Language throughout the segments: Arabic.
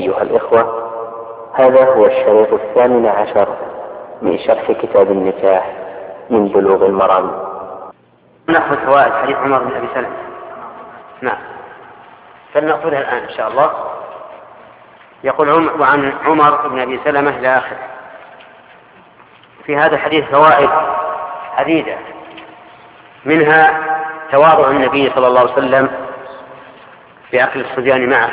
أيها الإخوة، هذا هو الشريط 18 من شرح كتاب النكاح من بلوغ المرام. نأخذ فوائد حديث عمر بن أبي سلمة. نعم، فلنأخذها الآن إن شاء الله. يقول وعن عمر بن أبي سلمة إلى آخره. في هذا الحديث فوائد عديدة، منها تواضع النبي صلى الله عليه وسلم في أكل الصبيان معه،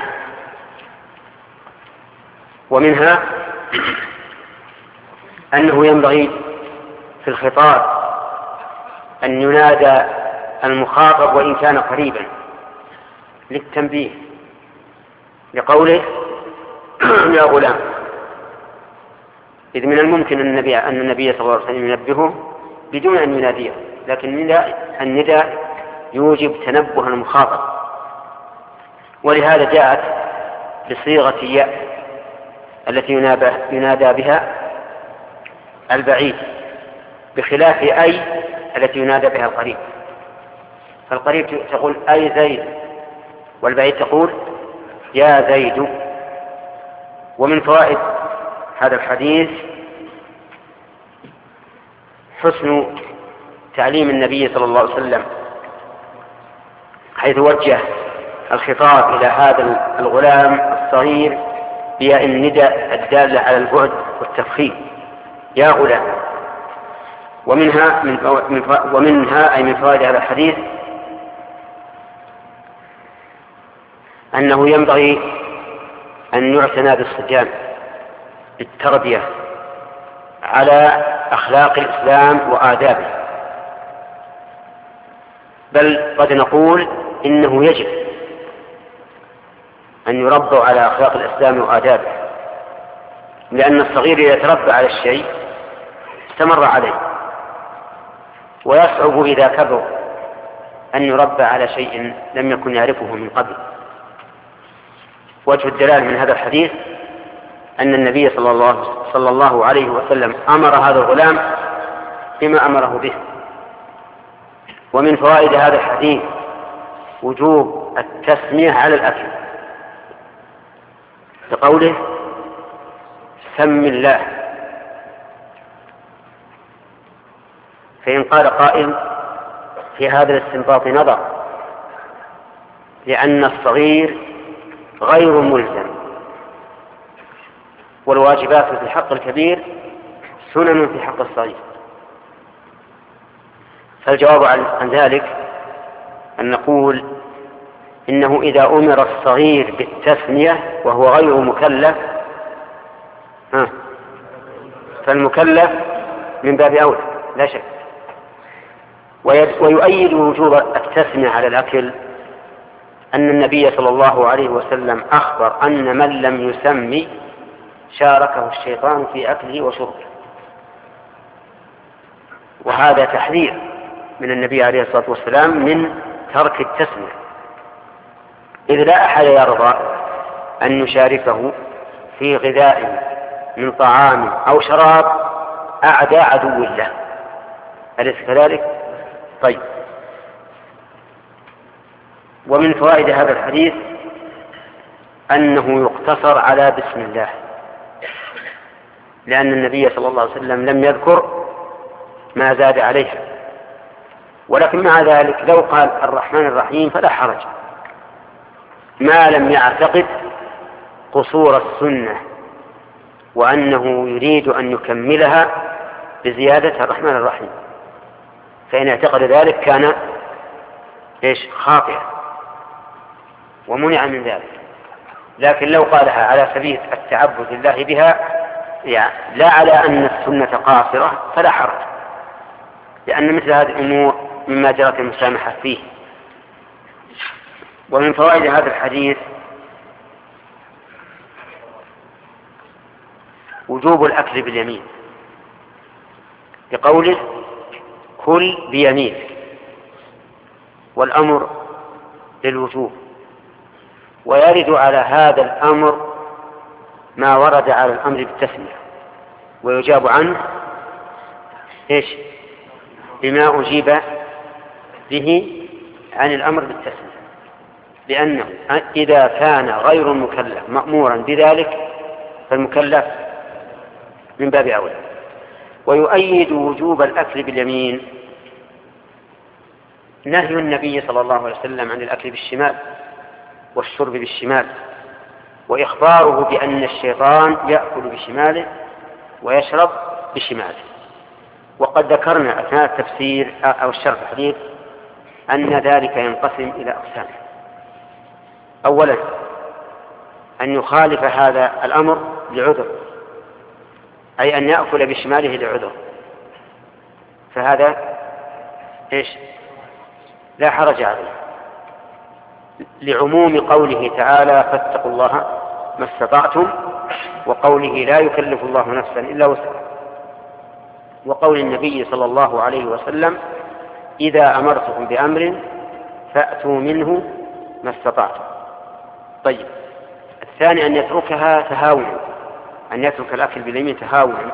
ومنها أنه ينبغي في الخطاب أن ينادى المخاطب وإن كان قريبا للتنبيه، لقوله يا غلام، إذ من الممكن أن النبي صلى الله عليه وسلم ينبهه بدون أن يناديه، لكن النداء يوجب تنبه المخاطب، ولهذا جاءت بصيغة ياء التي ينادى بها البعيد، بخلاف أي التي ينادى بها القريب. فالقريب تقول أي زيد، والبعيد تقول يا زيد. ومن فوائد هذا الحديث حسن تعليم النبي صلى الله عليه وسلم، حيث وجه الخطاب إلى هذا الغلام الصغير بياء النداء الدالة على البعد والتفخيم، يا غلام. ومنها أي من فوائد هذا الحديث أنه ينبغي أن يعتنى بالصبيان بالتربية على أخلاق الإسلام وآدابه، بل قد نقول إنه يجب أن يربوا على أخلاق الإسلام وآدابه، لأن الصغير إذا تربى على الشيء استمر عليه، ويصعب إذا كبر أن يربى على شيء لم يكن يعرفه من قبل. وجه الدلالة من هذا الحديث أن النبي صلى الله عليه وسلم أمر هذا الغلام بما أمره به. ومن فوائد هذا الحديث وجوب التسمية على الأكل، بقوله سم الله. فإن قال قائل في هذا الاستنباط نظر، لأن الصغير غير ملزم، والواجبات في حق الكبير سنن في حق الصغير. فالجواب عن ذلك أن نقول إنه إذا أمر الصغير بالتثنية وهو غير مكلف فالمكلف من باب أولى لا شك. ويؤيد وجوب التثنية على الأكل أن النبي صلى الله عليه وسلم أخبر أن من لم يسمي شاركه الشيطان في أكله وشربه، وهذا تحذير من النبي عليه الصلاة والسلام من ترك التسمية، إذ لا أحد يرضى أن يشاركه في غذاء من طعام أو شراب أعدى عدو له، أليس كذلك؟ طيب. ومن فوائد هذا الحديث أنه يقتصر على بسم الله، لأن النبي صلى الله عليه وسلم لم يذكر ما زاد عليها، ولكن مع ذلك لو قال الرحمن الرحيم فلا حرج، ما لم يعتقد قصور السنة وأنه يريد أن يكملها بزيادة الرحمن الرحيم، فإن اعتقد ذلك كان خاطئا ومنع من ذلك. لكن لو قالها على سبيل التعبد لله بها لا على أن السنة قاصرة فلا حرج، لأن مثل هذه الأمور مما جرت المسامحة فيه. ومن فوائد هذا الحديث وجوب الأكل باليمين، بقوله كل بيمينك، والأمر للوجوب. ويرد على هذا الأمر ما ورد على الأمر بالتسمية، ويجاب عنه بما أجيب به عن الأمر بالتسمية. لأنه إذا كان غير المكلف مأمورا بذلك فالمكلف من باب أولى. ويؤيد وجوب الأكل باليمين نهي النبي صلى الله عليه وسلم عن الأكل بالشمال والشرب بالشمال، وإخباره بأن الشيطان يأكل بشماله ويشرب بشماله. وقد ذكرنا أثناء التفسير أو الشرح الحديث أن ذلك ينقسم إلى أقسام. أولا أن يخالف هذا الأمر لعذر، أي أن يأكل بشماله لعذر، فهذا لا حرج عليه، لعموم قوله تعالى فاتقوا الله ما استطعتم، وقوله لا يكلف الله نفسا إلا وسعها، وقول النبي صلى الله عليه وسلم إذا أمرتكم بأمر فأتوا منه ما استطعتم. طيب، الثاني أن يتركها تهاونا، أن يترك الأكل باليمين تهاونا،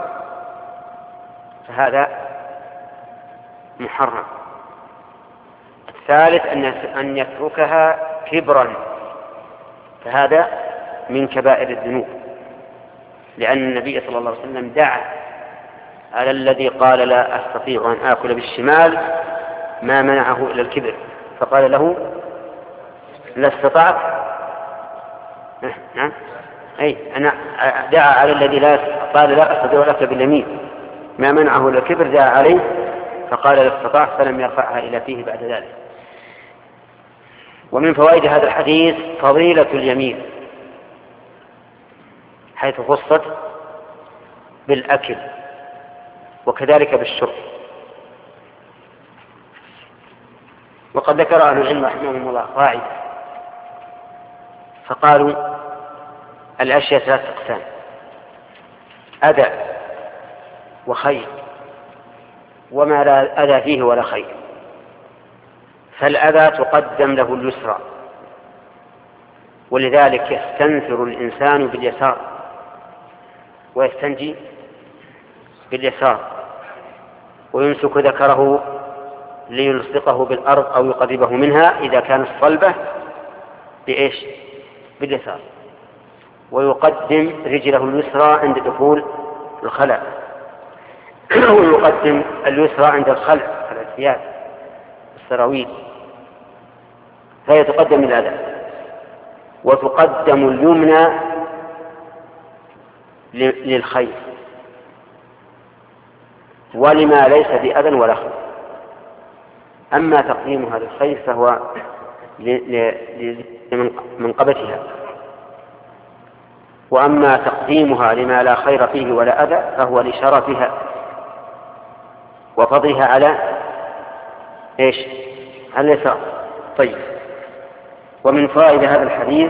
فهذا محرم. الثالث أن يتركها كبرا، فهذا من كبائر الذنوب، لأن النبي صلى الله عليه وسلم دعا على الذي قال لا أستطيع أن آكل بالشمال ما منعه إلى الكبر، فقال له لا استطعت. نعم، أي أنا دعا على الذي قال لا أستطيع الأكل باليمين ما منعه إلى الكبر، دعا عليه فقال لا استطعت، فلم يرفعها إلى فيه بعد ذلك. ومن فوائد هذا الحديث فضيلة اليمين، حيث خصت بالأكل وكذلك بالشرب. وقد ذكر أهل العلم رحمهم الله قاعدة فقالوا الأشياء ثلاثة أقسام: أذى وخير وما لا أذى فيه ولا خير. فالأذى تقدم له اليسرى، ولذلك يستنثر الإنسان باليسار ويستنجي باليسار، ويمسك ذكره ليلصقه بالأرض أو يقربه منها إذا كانت صلبة باليسار، ويقدم رجله اليسرى عند دخول الخلاء، ويقدم اليسرى عند الخلع على الثياب السراويل، فهي تقدم الأذى، وتقدم اليمنى للخير ولما ليس بأذى ولا خير. أما تقديمها للخير فهو لمنقبتها، وأما تقديمها لما لا خير فيه ولا أذى فهو لشرفها وفضلها على على اليسار. طيب، ومن فوائد هذا الحديث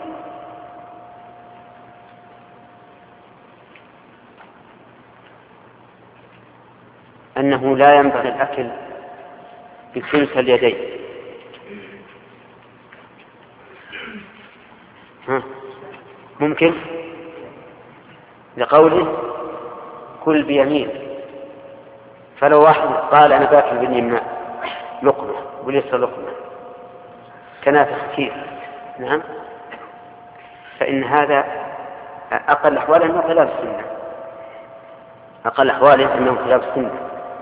أنه لا ينبغي الأكل بكلتا اليدين. ممكن لقوله كل بيمين، فلو واحد قال أنا باكل باليمنى لقمة وليس لقمة كنافة كثير، نعم، فإن هذا أقل أحواله أنه خلاف السنة، أقل أحواله أنه خلاف السنة.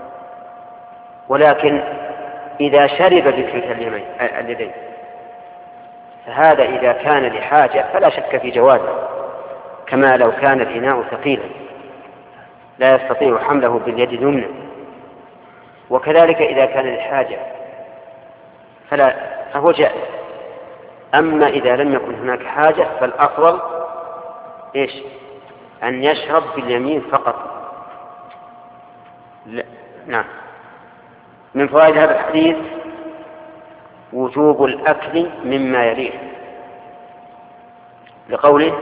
ولكن إذا شرب بكلتا اليدين فهذا إذا كان لحاجة فلا شك في جوازه، كما لو كان الإناء ثقيلا لا يستطيع حمله باليد اليمنى، وكذلك إذا كان لحاجة فهو جائز. أما إذا لم يكن هناك حاجة فالأفضل أن يشرب باليمين فقط. نعم. من فوائد هذا الحديث وجوب الأكل مما يليه، لقوله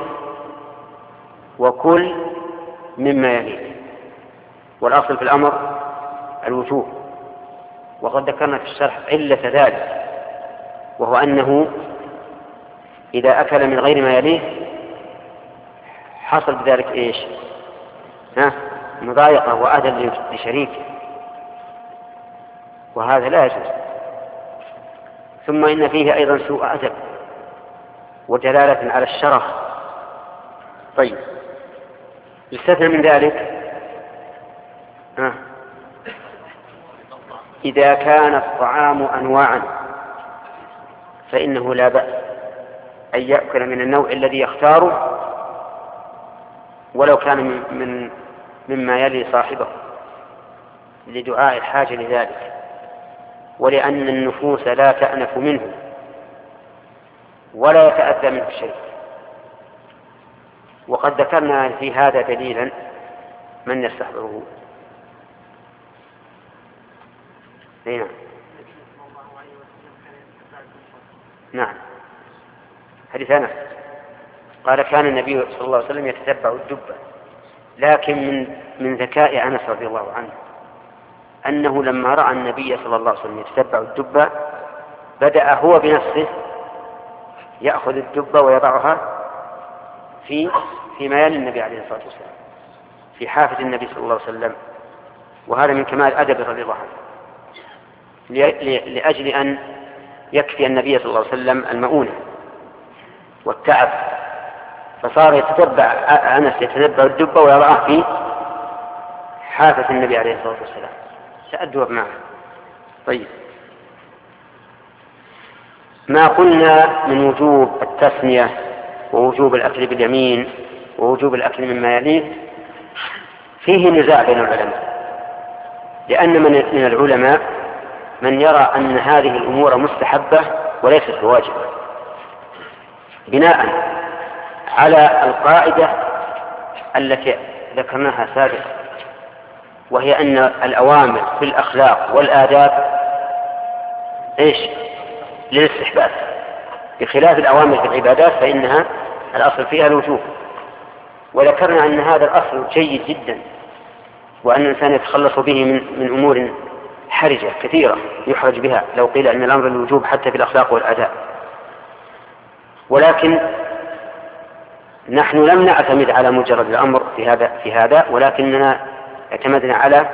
وكل مما يليه، والأصل في الأمر الوجوب. وقد ذكرنا في الشرح علة ذلك، وهو أنه إذا أكل من غير ما يليه حصل بذلك مضايقة وأذى لشريكه، وهذا لا يجوز. ثم إن فيه أيضا سوء أدب ودلالة على الشرف. طيب، يستثنى من ذلك إذا كان الطعام أنواعا فإنه لا بأس أن يأكل من النوع الذي يختاره ولو كان مما يلي صاحبه لدعاء الحاجة لذلك، ولأن النفوس لا تأنف منه ولا يتأذى منه شيء. وقد ذكرنا في هذا دليلا، من يستحضره؟ نعم، حديث أنس قال كان النبي صلى الله عليه وسلم يتتبع الدبة، لكن من ذكاء أنس رضي الله عنه أنه لما رأى النبي صلى الله عليه وسلم يتتبع الدبة بدأ هو بنفسه يأخذ الدبة ويضعها في ميال النبي عليه الصلاة والسلام، في حافة النبي صلى الله عليه وسلم. وهذا من كمال أدب رضي الله عنه، لأجل أن يكفي النبي صلى الله عليه وسلم المؤونة والتعب، فصار يتتبع أنس يتتبع الدبة ويضعها في حافة النبي عليه الصلاة والسلام تأدب معه. طيب، ما قلنا من وجوب التسمية ووجوب الأكل باليمين ووجوب الأكل مما يليه فيه نزاع بين العلماء، لأن من العلماء من يرى أن هذه الأمور مستحبة وليست بواجبة، بناء على القاعدة التي ذكرناها سابقا، وهي أن الأوامر في الأخلاق والآداب للاستحباب، بخلاف الأوامر في العبادات فإنها الأصل فيها الوجوب. وذكرنا أن هذا الأصل جيد جدا، وأن الإنسان يتخلص به من أمور حرجة كثيرة يحرج بها لو قيل أن الأمر الوجوب حتى في الأخلاق والآداب. ولكن نحن لم نعتمد على مجرد الأمر في هذا ولكننا اعتمدنا على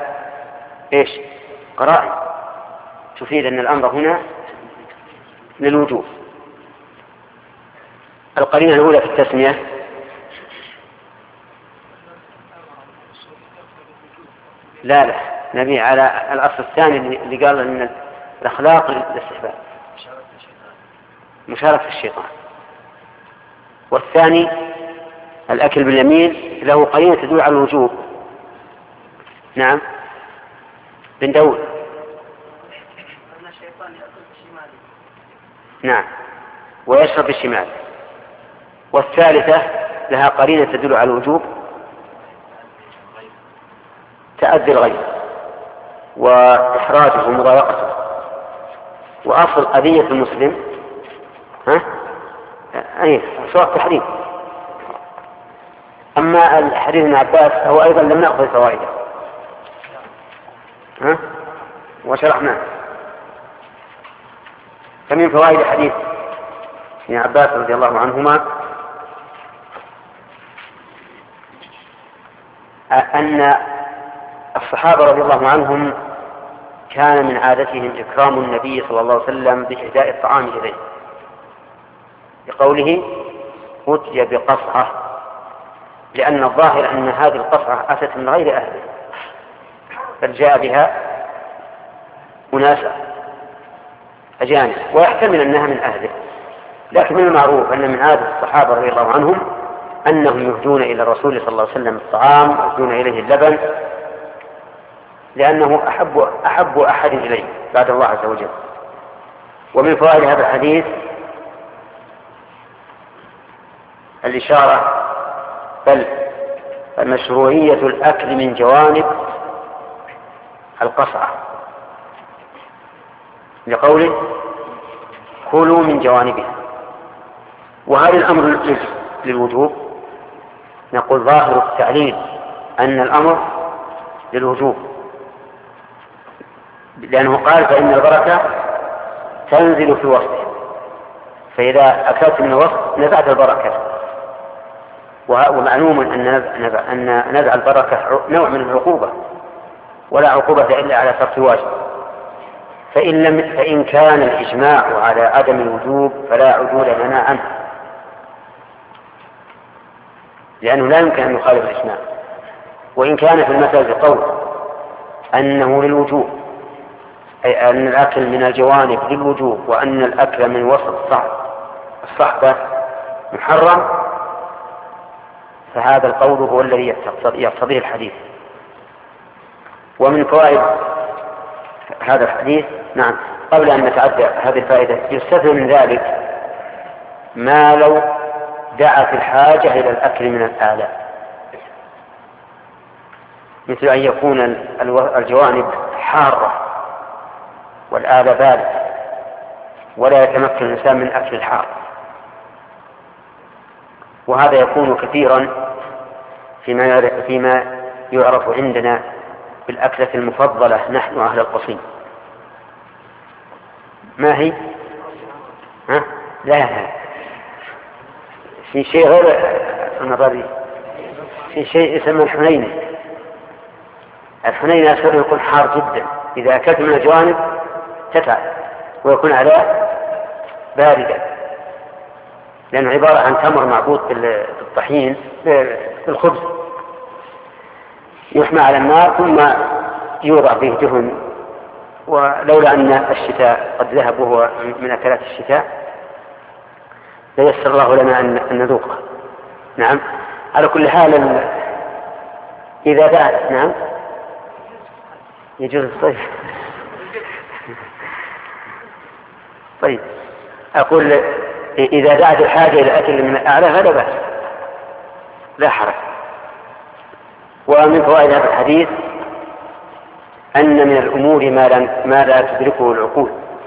قرائن تفيد أن الأمر هنا للوجوب. القرينة الأولى في التسمية لا نبي على الأصل الثاني اللي قال أن الأخلاق للاستحباب مشاركة الشيطان، والثاني الأكل باليمين له قرينة تدل على الوجوب. نعم، بن داود. نعم، ويشرب بالشمال. والثالثة لها قرينة تدل على الوجوب، تأذي الغير وإحراجه ومضايقته. وأصل أذية المسلم سواء التحريم. أما الحديث ابن عباس هو أيضا لم نأخذ فوائده وشرحناه. فمن فوائد حديث ابن عباس رضي الله عنهما أن الصحابة رضي الله عنهم كان من عادتهم إكرام النبي صلى الله عليه وسلم بإهداء الطعام إليه، بقوله أتي بقصعة، لأن الظاهر أن هذه القصعة أتت من غير أهله بل جاء بها أناس أجانب، ويحتمل أنها من أهله. لكن من المعروف أن من عادة الصحابة رضي الله عنهم أنهم يهدون إلى الرسول صلى الله عليه وسلم الطعام ويهدون إليه اللبن، لأنه أحب أحد إليه بعد الله عز وجل. ومن فوائد هذا الحديث الإشارة بل مشروعية الأكل من جوانب القصعة، لقوله كلوا من جوانبها. وهذا الأمر للوجوب، نقول ظاهر التعليل أن الأمر للوجوب، لأنه قال فإن البركة تنزل في وسطه، فإذا أكلت من الوسط نزعت البركة. ومعلوم أن نزع البركة نوع من العقوبة، ولا عقوبة إلا على ترك واجب. فإن كان الإجماع على عدم الوجوب فلا عدول لنا عنه، لأنه لا يمكن أن يخالف الإجماع. وإن كان في المسألة قول أنه للوجوب، أي أن الأكل من الجوانب للوجوب، وأن الأكل من وسط الصحبة محرم، فهذا القول هو الذي يقتضيه الحديث. ومن فوائد هذا الحديث، نعم، قبل أن نتعدى هذه الفائدة، يستثنى من ذلك ما لو دعت الحاجة إلى الأكل من الآلة، مثل أن يكون الجوانب حارة والآلة باردة ولا يتمكن الإنسان من أكل الحار، وهذا يكون كثيرا فيما يعرف عندنا بالأكلة المفضلة نحن أهل القصيم. ما هي؟ لا، في شيء غير المضاري، في شيء يسمى الحنينة. الحنينة أكثر يكون حار جدا، إذا أكلت من الجوانب تتعب ويكون عليه باردا، لأنه عبارة عن تمر معبود بالطحين بالخبز، يحمى على النار ثم يوضع فيه دهن. ولولا أن الشتاء قد ذهب وهو من أكلات الشتاء ليسر الله لنا أن نذوقه. نعم، على كل حال إذا دعت، نعم، يجوز الصيف. طيب، أقول إذا دعت الحاجة إلى أكل من الأعلى فلا بأس، لا حرج. ومن فوائد هذا الحديث أن من الأمور ما لا تدركه العقول،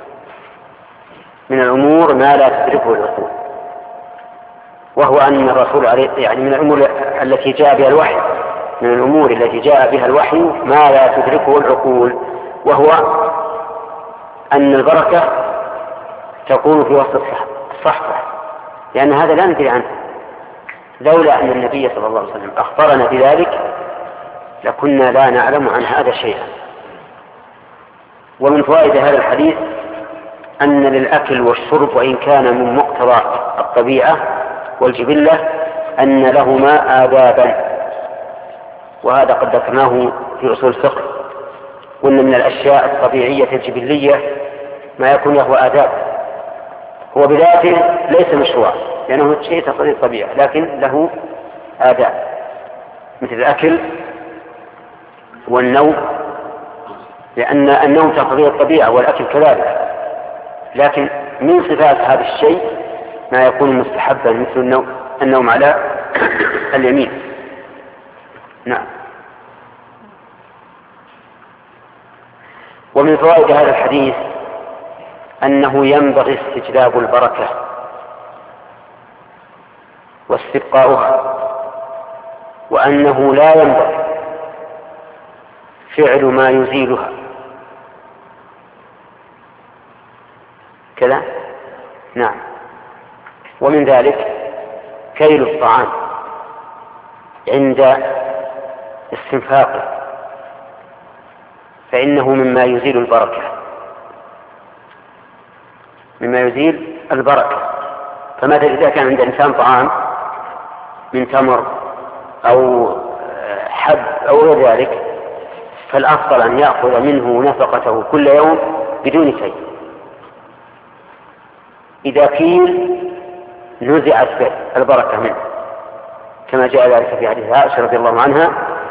من الأمور ما لا تدركه العقول، وهو أن الرسول عليه، يعني من الأمور التي جاء بها الوحي، من الأمور التي جاء بها الوحي ما لا تدركه العقول، وهو أن البركة تكون في وسط الصحبة، لأن هذا لا ندري عنه. لولا أن النبي صلى الله عليه وسلم أخبرنا بذلك لكنا لا نعلم عن هذا شيئا. ومن فوائد هذا الحديث أن للأكل والشرب، وإن كان من مقتضى الطبيعة والجبلة، أن لهما آدابا، وهذا قد ذكرناه في أصول الفقه، وأن من الأشياء الطبيعية الجبلية ما يكون له آداب، هو بذاته ليس مشروع لأنه شيء تقتضي الطبيعة، لكن له آداب مثل الأكل والنوم، لأن النوم تقتضي الطبيعة والأكل كذلك، لكن من صفات هذا الشيء ما يكون مستحبا مثل النوم على اليمين. نعم. ومن فوائد هذا الحديث أنه ينبغي استجلاب البركة واستبقاؤها، وأنه لا ينبغي فعل ما يزيلها كذا. نعم. ومن ذلك كيل الطعام عند استنفاقه، فإنه مما يزيل البركة، مما يزيل البركة. فمثلا إذا كان عند إنسان طعام من تمر أو حب أو غير ذلك، فالأفضل أن يأخذ منه نفقته كل يوم بدون كيل. إذا كيل نزعت البركة منه، كما جاء ذلك في حديث عائشة رضي الله عنها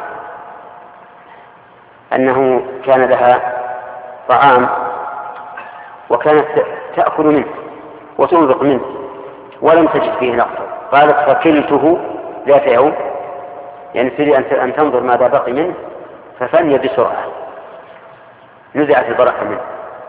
أنه كان لها طعام وكانت تأكل منه وتنفق منه ولم تجد فيه نقصا، قالت فكلته ذات يوم، يعني تريد أن تنظر ماذا بقي منه، ففني بسرعة، نزعت البركة منه.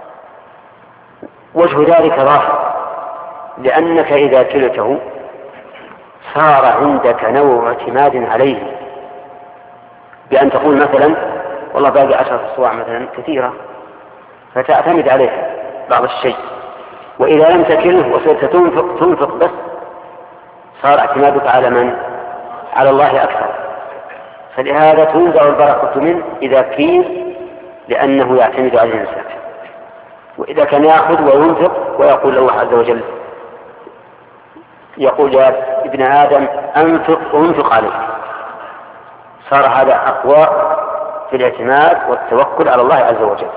وجه ذلك ظاهر، لأنك إذا كلته صار عندك نوع اعتماد عليه، بأن تقول مثلا والله باقي 10 أصواع مثلا كثيرة، فتعتمد عليه بعض الشيء. وإذا لم تكله وصرت تنفق بس، صار اعتمادك على من؟ على الله أكثر. فلهذا تنزع البركة منه إذا كيل، لأنه يعتمد على الإنسان. وإذا كان يأخذ وينفق ويقول الله عز وجل يقول يا ابن آدم أنفق وانفق عليك، صار هذا أقوى في الاعتماد والتوكل على الله عز وجل.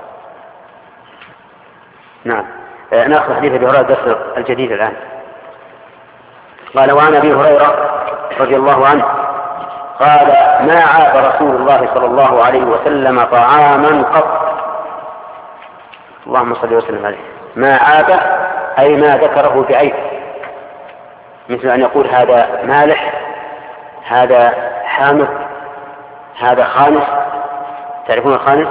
نعم. نأخذ حديث أبي هريرة الدرس الجديد الآن. قال وعن أبي هريرة رضي الله عنه قال ما عاب رسول الله صلى الله عليه وسلم طعاما قط. اللهم صل وسلم عليه. ما عاب أي ما ذكره بعيب، مثل أن يقول هذا مالح، هذا حامض، هذا خانس. تعرفون الخانس؟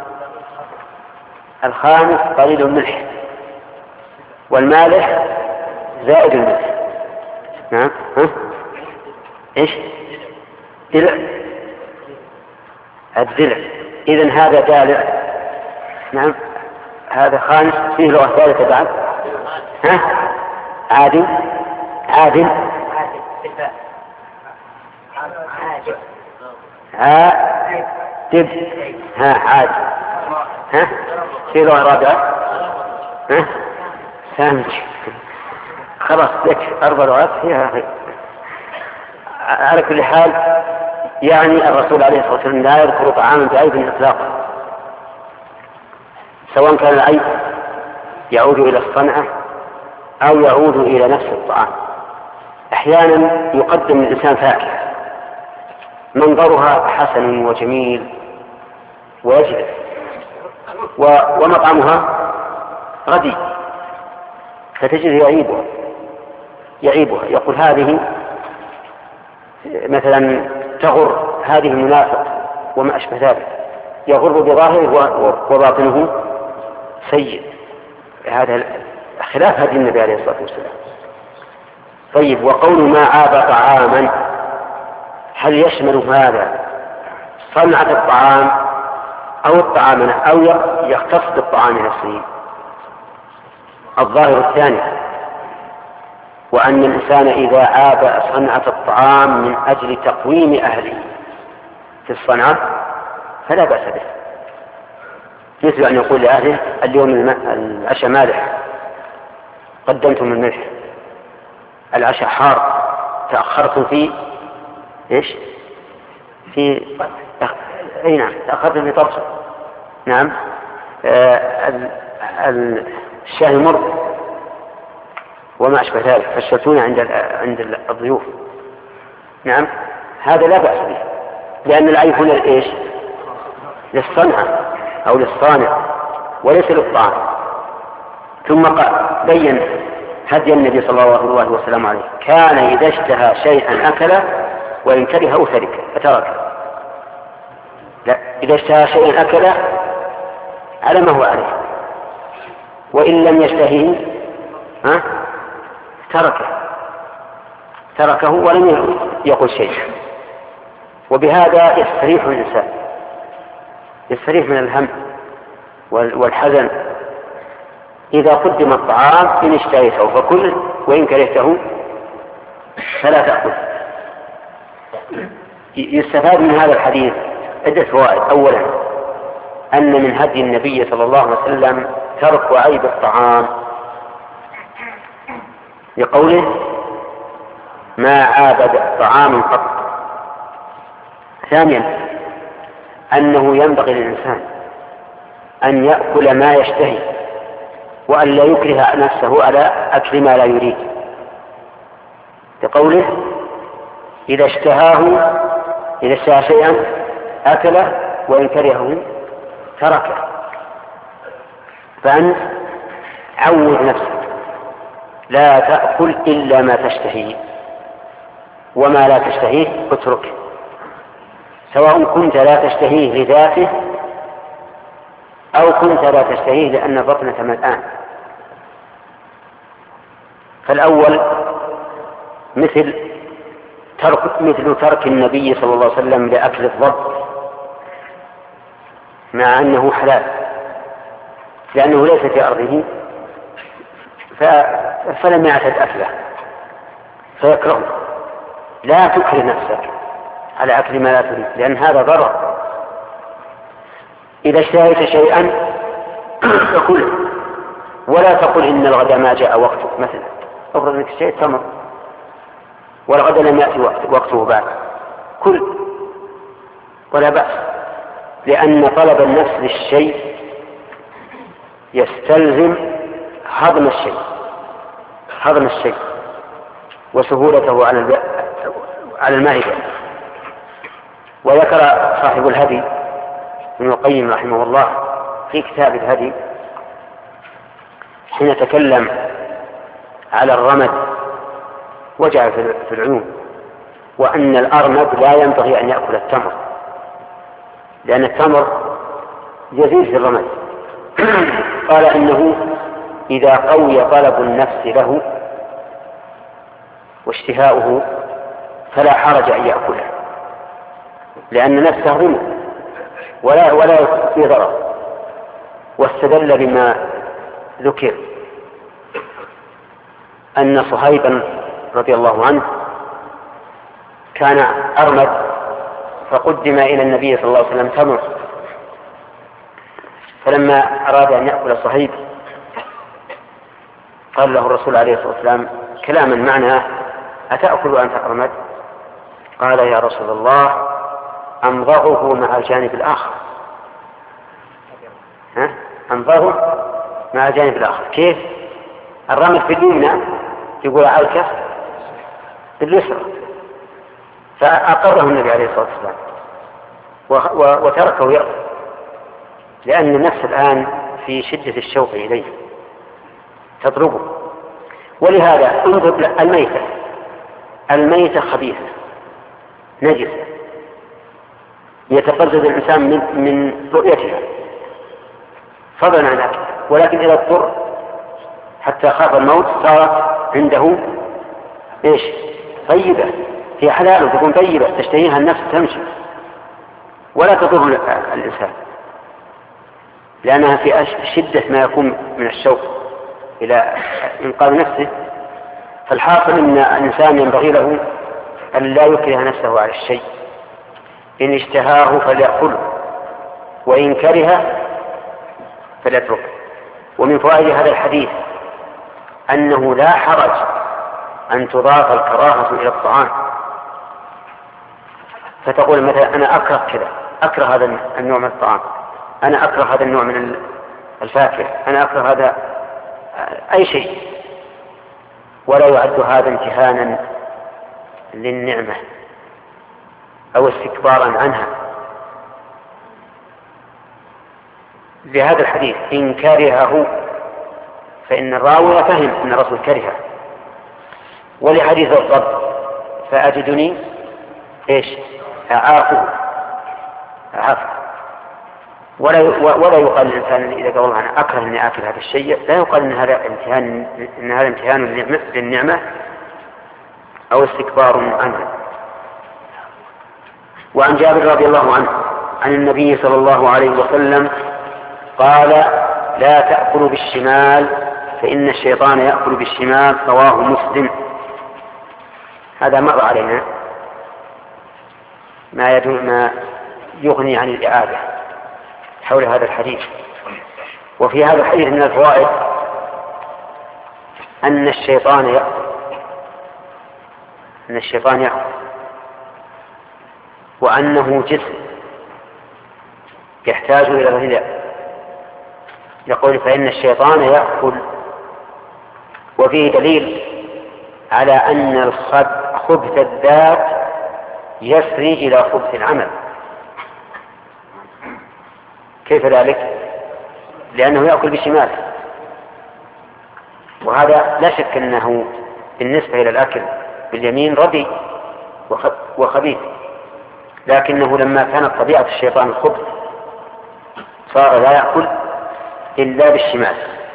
الخانس قليل الملح، والمالح زائد الملح. نعم. ايش؟ دلع. الدلع. إذن هذا دالع. نعم. هذا خانس. فيه لغة ثالثة بعد. عادل. عادل. عادل. عادل. في لغة رابعة. سامج. خلاص لك 4 لغات فيها. على كل حال يعني الرسول عليه الصلاة والسلام لا يذكر طعاما بعيب إطلاقا، سواء كان العيب يعود إلى الصنعة أو يعود إلى نفس الطعام. أحيانا يقدم الإنسان فاكهة منظرها حسن وجميل ويجلس، ومطعمها ردي، فتجد يعيبها يقول هذه مثلا تغر، هذه منافق وما أشبه ذلك، يغر بظاهره وباطنه سيء. هذا خلاف هدي النبي عليه الصلاة والسلام. طيب، وقول ما عاب طعاما هل يشمل هذا صنعة الطعام أو الطعام أو يختص بالطعام نفسه؟ الظاهر الثاني، وأن الإنسان إذا عاب صنعة الطعام من أجل تقويم أهله في الصنعة فلا بأس به، مثل أن يقول لأهله اليوم العشاء مالح قدمتم الملح، العشاء حار تأخرتم في إيش؟ أي نعم، تأخرتم في طبخه. نعم. الشاي مر وما أشبه ذلك، فالشتون عند الضيوف. نعم، هذا لا بأس به، لأن العيب هنا إيش؟ للصنعة أو للصانع وليس للطعام. ثم بين هدي النبي صلى الله عليه وسلم عليه، كان إذا اشتهى شيئا أكله وإن كرهه فتركه. لا، إذا اشتهى شيئا أكله على ما هو عليه، وإن لم يشتهيه تركه ولم يقل شيء. وبهذا يستريح الإنسان، يستريح من الهم والحزن. إذا قدم الطعام إن اشتهيته فكل، وإن كرهته فلا تأكل. يستفاد من هذا الحديث عدة فوائد. أولا، أن من هدي النبي صلى الله عليه وسلم ترك عيب الطعام لقوله ما عاب طعام قط. ثانيا، أنه ينبغي للإنسان أن يأكل ما يشتهي وأن لا يكره نفسه على أكل ما لا يريد، لقوله إذا اشتهى شيئا أكله وإن كرهه تركه. فأنت عود نفسك لا تأكل إلا ما تشتهيه، وما لا تشتهيه اترك، سواء كنت لا تشتهيه لذاته أو كنت لا تشتهيه لأن بطنك ملآن. فالأول مثل ترك النبي صلى الله عليه وسلم لأكل الضب مع أنه حلال، لأنه ليس في أرضه فلم يعتد أكله فيكرهه. لا تكره نفسك على أكل ما لا تريد، لأن هذا ضرر. إذا اشتهيت شيئا فكله، ولا تقل إن الغد ما جاء وقته مثلا، افرض انك اشتريت تمر ولقد لم يأتي وقته بعد، كل ولا بأس، لأن طلب النفس للشيء يستلزم هضم الشيء وسهولته على المعدة. وذكر صاحب الهدي ابن القيم رحمه الله في كتاب الهدي حين تكلم على الرمد وجع في العيون، وأن الأرمد لا ينبغي أن يأكل التمر لأن التمر يزيد في الرمد. قال إنه إذا قوي طلب النفس له واشتهاؤه فلا حرج أن يأكله، لأن نفسه غنى ولا في ضرر. واستدل بما ذكر أن صهيبا رضي الله عنه كان أرمد فقدم إلى النبي صلى الله عليه وسلم تمر، فلما أراد أن يأكل صهيب قال له الرسول عليه الصلاة والسلام كلاما معناه أتأكل وأنت أرمد؟ قال يا رسول الله أمضغه مع الجانب الآخر. أمضغه مع الجانب الآخر كيف؟ الرمد في اليمنى يقول علكه باليسرى، فأقره النبي عليه الصلاة والسلام وتركه يأكل، لأن النفس الآن في شدة الشوق إليه تضربه. ولهذا انظر الميتة خبيثة نجسة يتقزز الإنسان من رؤيتها فضلا عن أكله، ولكن إذا اضطر حتى خاف الموت صارت عنده إيش؟ طيبة، هي حلال وتكون طيبة تشتهيها النفس تمشي ولا تضر الإنسان، لأنها في شدة ما يكون من الشوق إلى إنقاذ نفسه. فالحاصل أن الإنسان ينبغي له أن لا يكره نفسه على الشيء، إن اشتهاه فليأكله وإن كره فليتركه. ومن فوائد هذا الحديث أنه لا حرج أن تضاف الكراهة إلى الطعام، فتقول مثلا أنا أكره كذا، أكره هذا النوع من الطعام، أنا أكره هذا النوع من الفاكهة، أنا أكره هذا أي شيء، ولا يعد هذا امتهانا للنعمة أو استكبارا عنها. لهذا الحديث إن كرهه فإن الراوي فهم أن الرسول كرهه. ولحديث الرب فأجدني إيش؟ أعافه ولا يقال للإنسان إذا قال الله أنا أكره أني آكل هذا الشيء، لا يقال أن هذا امتهان للنعمة أو استكبار عنه. وعن جابر رضي الله عنه عن النبي صلى الله عليه وسلم قال لا تأكلوا بالشمال فإن الشيطان يأكل بالشمال، رواه مسلم. هذا مر علينا ما يغني عن الإعادة حول هذا الحديث. وفي هذا الحديث من الفوائد أن الشيطان يأكل وأنه جسم يحتاج إلى الغذاء. يقول فإن الشيطان يأكل، وفيه دليل على أن خبث الذات يسري إلى خبث العمل. كيف ذلك؟ لأنه يأكل بشماله، وهذا لا شك أنه بالنسبة إلى الأكل باليمين ردي وخبيث، لكنه لما كانت طبيعة الشيطان الخبث صار لا يأكل إلا بالشمال.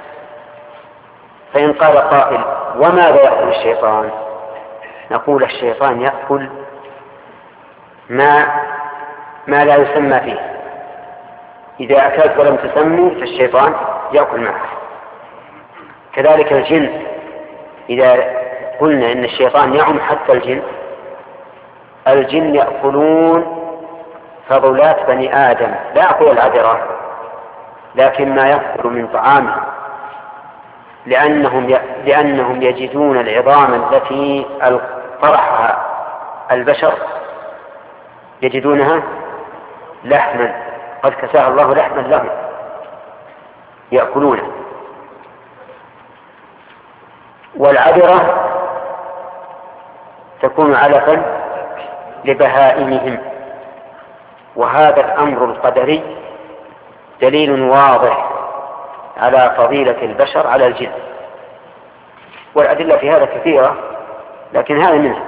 فإن قال قائل وماذا يأكل الشيطان؟ نقول الشيطان يأكل ما لا يسمى فيه. إذا أكلت ولم تسمي فالشيطان يأكل معك. كذلك الجن، إذا قلنا إن الشيطان يعم حتى الجن يأكلون فضلات بني آدم، لا أقول العذراء، لكن ما يأكل من طعامه، لأنهم لأنهم يجدون العظام التي طرحها البشر يجدونها لحما، قد كساها الله لحما لهم يأكلونه. والعذرة تكون علفا لبهائمهم. وهذا الأمر القدري دليل واضح على فضيلة البشر على الجن، والأدلة في هذا كثيرة لكن هذا منها.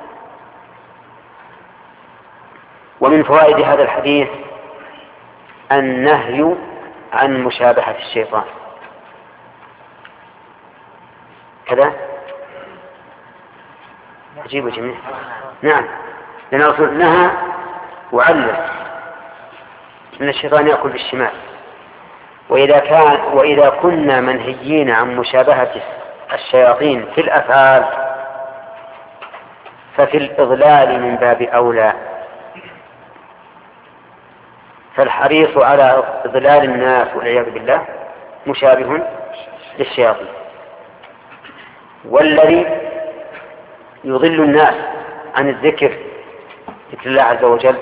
ومن فوائد هذا الحديث النهي عن مشابهة الشيطان كذا. عجيب جميل. نعم، لأن الرسول نهى وعلم أن الشيطان يأكل بالشمال. وإذا كنا منهيين عن مشابهة الشياطين في الأفعال ففي الإضلال من باب أولى. فالحريص على إضلال الناس والعياذ بالله مشابه للشياطين، والذي يضل الناس عن ذكر الله عز وجل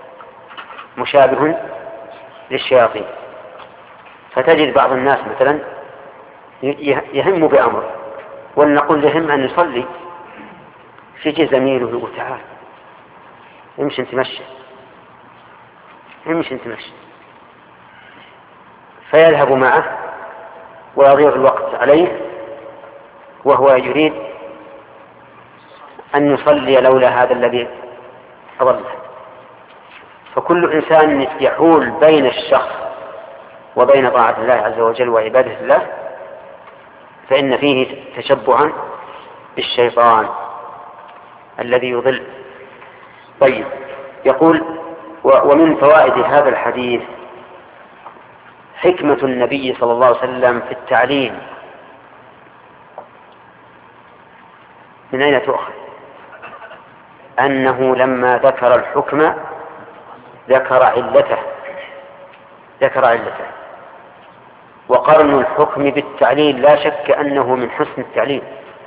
مشابه للشياطين. فتجد بعض الناس مثلا يهم بأمر ولنقول لهم أن يصلي، فيجي زميله يقول تعال امشي انت مشي، امشي انت مشي، فيذهب معه ويضيع الوقت عليه وهو يريد أن يصلي لولا هذا الذي أضله. فكل إنسان يحول بين الشخص وبين طاعة الله عز وجل وعبادة الله فإن فيه تشبعا بالشيطان الذي يضل. طيب، يقول ومن فوائد هذا الحديث حكمة النبي صلى الله عليه وسلم في التعليم. من أين تؤخذ؟ أنه لما ذكر الحكم ذكر علته. وقرن الحكم بالتعليل لا شك أنه من حسن التعليل،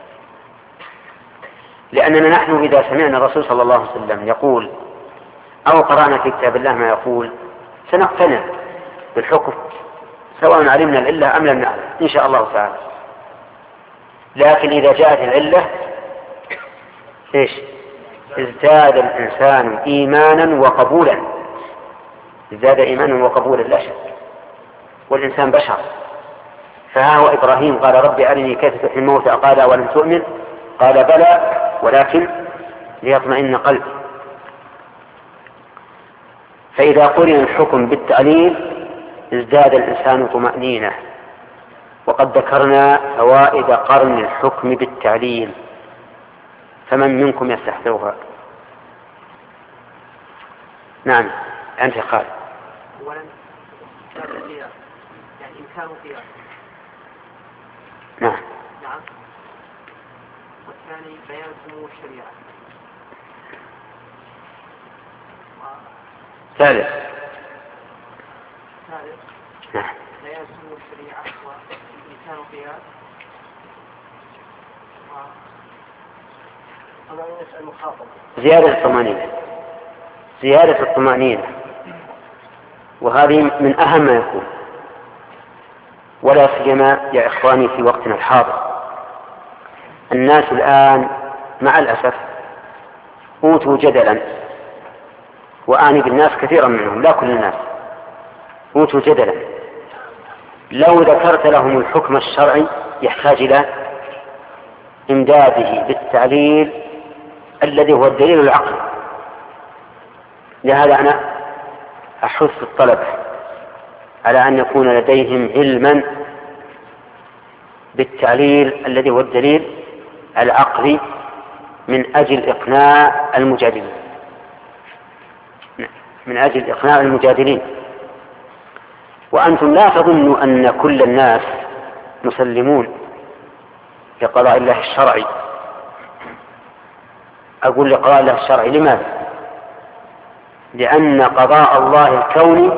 لأننا نحن إذا سمعنا الرسول صلى الله عليه وسلم يقول أو قرأنا في كتاب الله ما يقول سنقتنع بالحكم سواء علمنا العلة أم لم نعلم إن شاء الله تعالى. لكن إذا جاءت العلة إيش؟ ازداد الإنسان إيمانا وقبولا، ازداد إيمانا وقبولا لا شك، والإنسان بشر. فها هو إبراهيم قال رب أرني كيف تحيي الموتى قال ولم تؤمن قال بلى ولكن ليطمئن قلبي. فإذا قرن الحكم بالتعليل ازداد الإنسان طمأنينة. وقد ذكرنا فوائد قرن الحكم بالتعليل، فمن منكم يستحضرها؟ نعم أنت قال. أولا يعني إمكان قياس. نعم. والثاني بيان سمو الشريعة. ثالث نعم بيان سمو الشريعة وإمكان قياس. زيادة الطمأنينة، وهذه من أهم ما يكون، ولا سيما يا إخواني في وقتنا الحاضر. الناس الآن مع الأسف أوتوا جدلا، وأعني بالناس كثيرا منهم لا كل الناس، أوتوا جدلا. لو ذكرت لهم الحكم الشرعي يحتاج إلى إمداده بالتعليل الذي هو الدليل العقلي. لهذا أنا أحث الطلبة على أن يكون لديهم علما بالتعليل الذي هو الدليل العقلي من أجل إقناع المجادلين. وأنتم لا تظنوا أن كل الناس مسلمون لقضاء الله الشرعي. أقول لقضاء الله الشرعي لماذا؟ لأن قضاء الله الكوني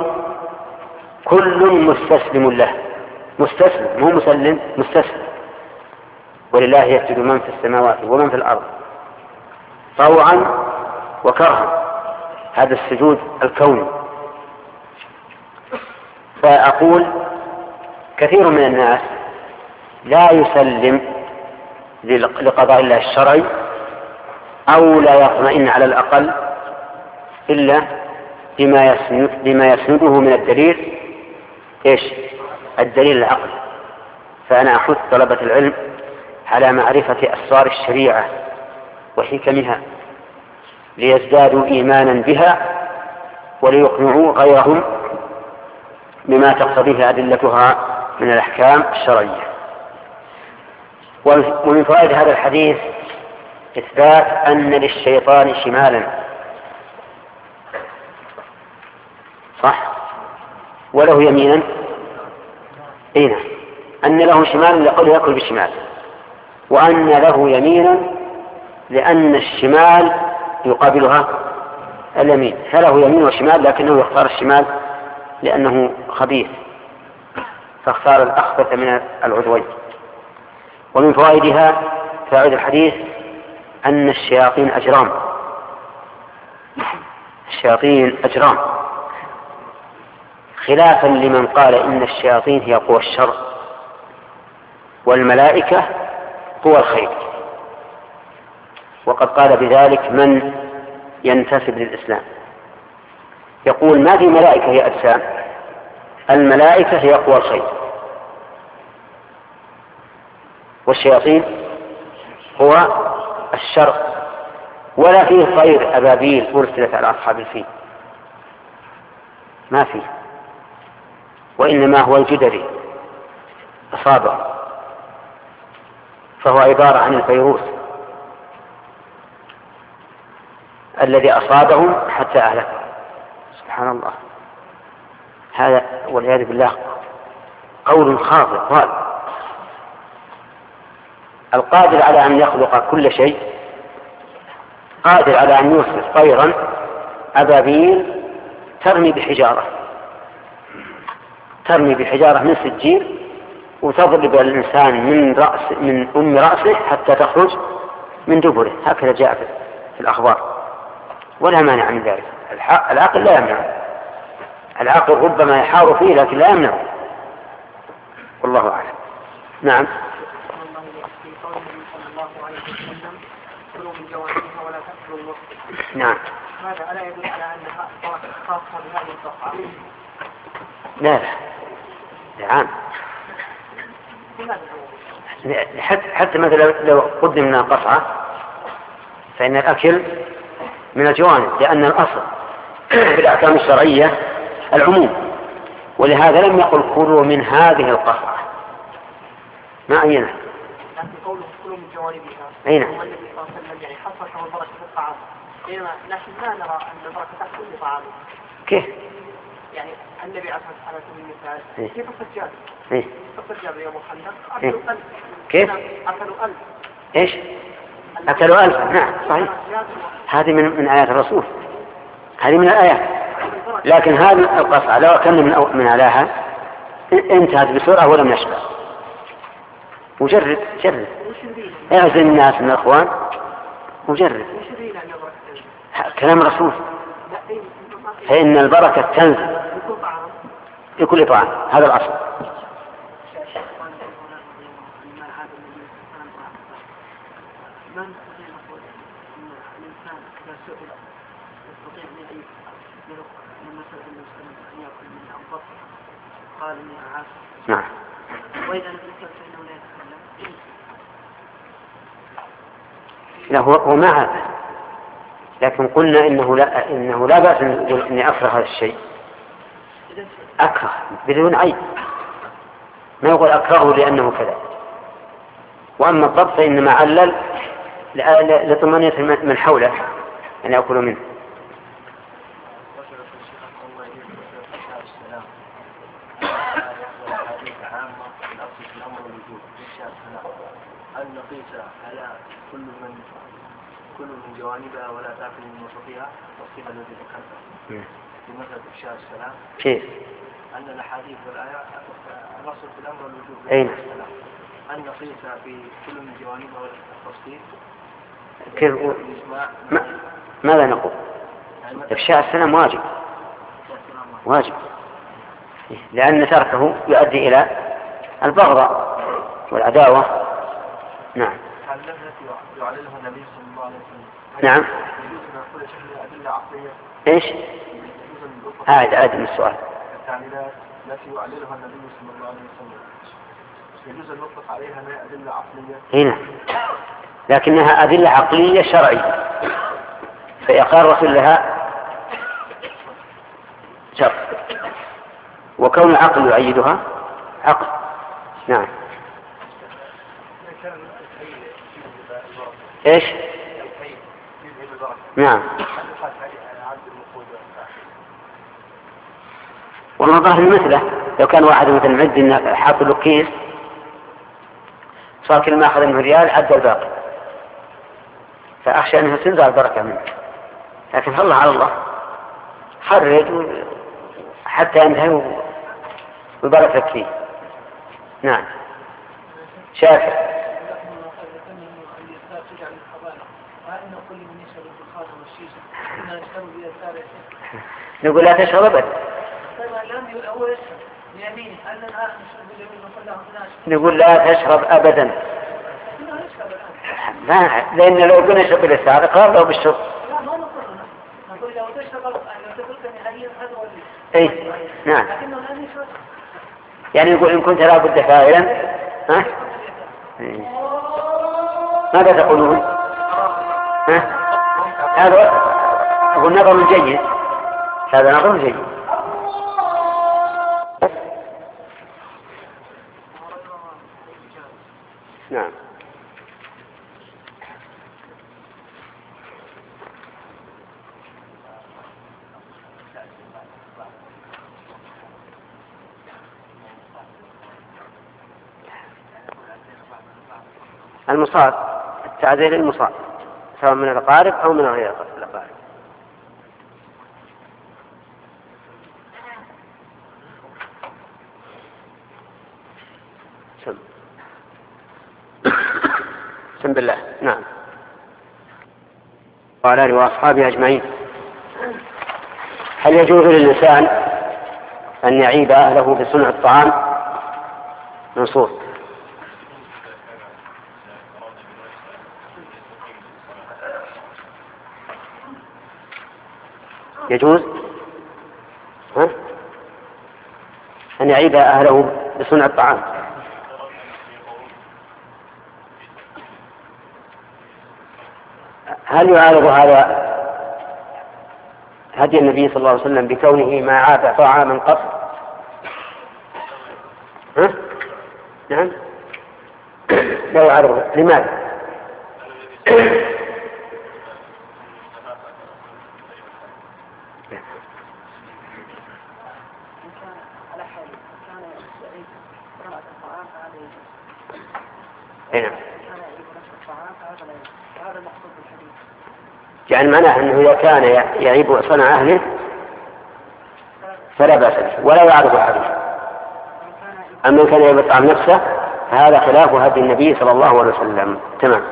كل مستسلم له، مستسلم مو مسلم، مستسلم. ولله يسجد من في السماوات ومن في الأرض طوعا وكرها، هذا السجود الكوني. فأقول كثير من الناس لا يسلم لقضاء الله الشرعي أو لا يطمئن على الأقل إلا بما يسنده من الدليل، الدليل العقلي. فأنا أحث طلبة العلم على معرفة أسرار الشريعة وحكمها ليزدادوا إيمانا بها وليقنعوا غيرهم بما تقتضيه أدلتها من الأحكام الشرعية. ومن فوائد هذا الحديث إثبات أن للشيطان شمالا، صح، وله يمينا، أن له شمالا لقول يأكل بالشمال، وأن له يمينا لأن الشمال يقابلها اليمين، فله يمين وشمال لكنه يختار الشمال لأنه خبيث فاختار الأخبث من العضوين. ومن فوائدها فوائد الحديث أن الشياطين أجرام، الشياطين أجرام، خلافا لمن قال إن الشياطين هي قوى الشر والملائكة قوى الخير، وقد قال بذلك من ينتسب للإسلام، يقول ما في ملائكة هي أجسام، الملائكة هي قوى الخير والشياطين هو الشر، ولا فيه طير أبابيل أرسلت على أصحاب الفيل، ما فيه، وإنما هو الجدري أصابه، فهو عبارة عن الفيروس الذي أصابهم حتى أهلكهم. سبحان الله، هذا والعياذ بالله قول خاطئ ضال. القادر على أن يخلق كل شيء قادر على أن يرسل طيرا أبابيل ترمي بحجارة من سجيل وتضرب الإنسان من أم رأسه حتى تخرج من دبره، هكذا جاء في الأخبار، ولا مانع من ذلك. العقل لا يمنع، العقل ربما يحار فيه لكن لا يمنع، والله أعلم. نعم. نعم. هذا ألا يدل على أنها خاصة بهذه القطعة؟ لا عام، حتى مثلا لو قدمنا قطعة فإن الأكل من الجوانب، لأن الأصل في الأحكام الشرعية العموم، ولهذا لم يقل كلوا من هذه القطعة، ما عينه. لكن قوله كلوا من جوانبها أين؟ هو الذي صلى الله عليه وسلم يعني حصره البركة في الطعام، لكن لا نرى أن البركة تحت كل طعام. كيف؟ يعني النبي عليه الصلاة والسلام على سبيل المثال كيف السجاد يوم الخندق أكلوا ألف. كيف؟ أكلوا ألف. إيش؟ أكلوا ألف، نعم صحيح، هذه من آيات الرسول، هذه من الآيات، لكن هذه القطعة لو كان من أعلاها انتهت بسرعة ولم يشبع. وجرب اعزل الناس من الأخوان وجرب كلام الرسول، فإن البركة تنزل في كل طعام، هذا الأصل. نعم. لا هو ما هذا، لكن قلنا إنه لا بأس إني أكره هذا الشيء، أكره بدون عيب، ما يقول أكرهه لأنه كذا. وأما الضبط فإنما علل لطمأنينة من حوله أن يأكلوا منه. هل نقيس على كل من جوانبها ولا تأكل من وسطها والصفة التي ذكرتها في مثل إفشاء السلام؟ كيف؟ أن الأحاديث والآيات الأصل في الأمر والوجوب. أين؟ أن نقيس في كل من جوانبها التفصيل؟ كيف؟ ماذا نقول؟ إفشاء السلام واجب لأن تركه يؤدي إلى البغضاء والعداوة. نعم. هل التي يعللها النبي صلى الله عليه وسلم؟ نعم. يجوز أن نقول شيء أدلة عقلية؟ إيش؟ أعد من السؤال. التعليلات التي يعللها النبي صلى الله عليه وسلم يجوز أن نطلق عليها ما أدلة عقلية؟ هنا لكنها أدلة عقلية شرعية فيقر لها شرع، وكون العقل يؤيدها عقل. نعم. ايش؟ نعم. والله ظاهر مثله، لو كان واحد مثلا معد حاط له كيس صار كل ما اخذ منه ريال عد الباقي، فاخشى انها تنزع البركه منه. لكن الله على الله خرج حتى ينتهي وبركة فيه. نعم. شاكر. نقول لا تشرب أبدا. نقول لا تشرب أبدا. لأن لو كنا نشرب باليسار قال له بالشرب. اي نعم. يعني يقول إن كنت لا بد فاعلا ها؟ ماذا تقولون؟ ها؟ هذا هو نظر جيد، هذا نظر جيد. نعم. المصاب، التعزير المصاب سواء من الأقارب أو من غير الأقارب. سم بالله. نعم. وعلى آله وأصحابه أجمعين. هل يجوز للإنسان أن يعيب أهله بصنع الطعام؟ منصور. يجوز أن يعيب أهله بصنع الطعام. هل يعارض هذا هدي النبي صلى الله عليه وسلم بكونه ما عاب طعاما قط؟ نعم. لا يعارض. لماذا؟ يعني معناه أنه إذا كان يعيب صنع أهله فلا بأس به ولا يعرض الحديث. أما كان يعيب الطعام نفسه فهذا خلاف هدي النبي صلى الله عليه وسلم. تمام.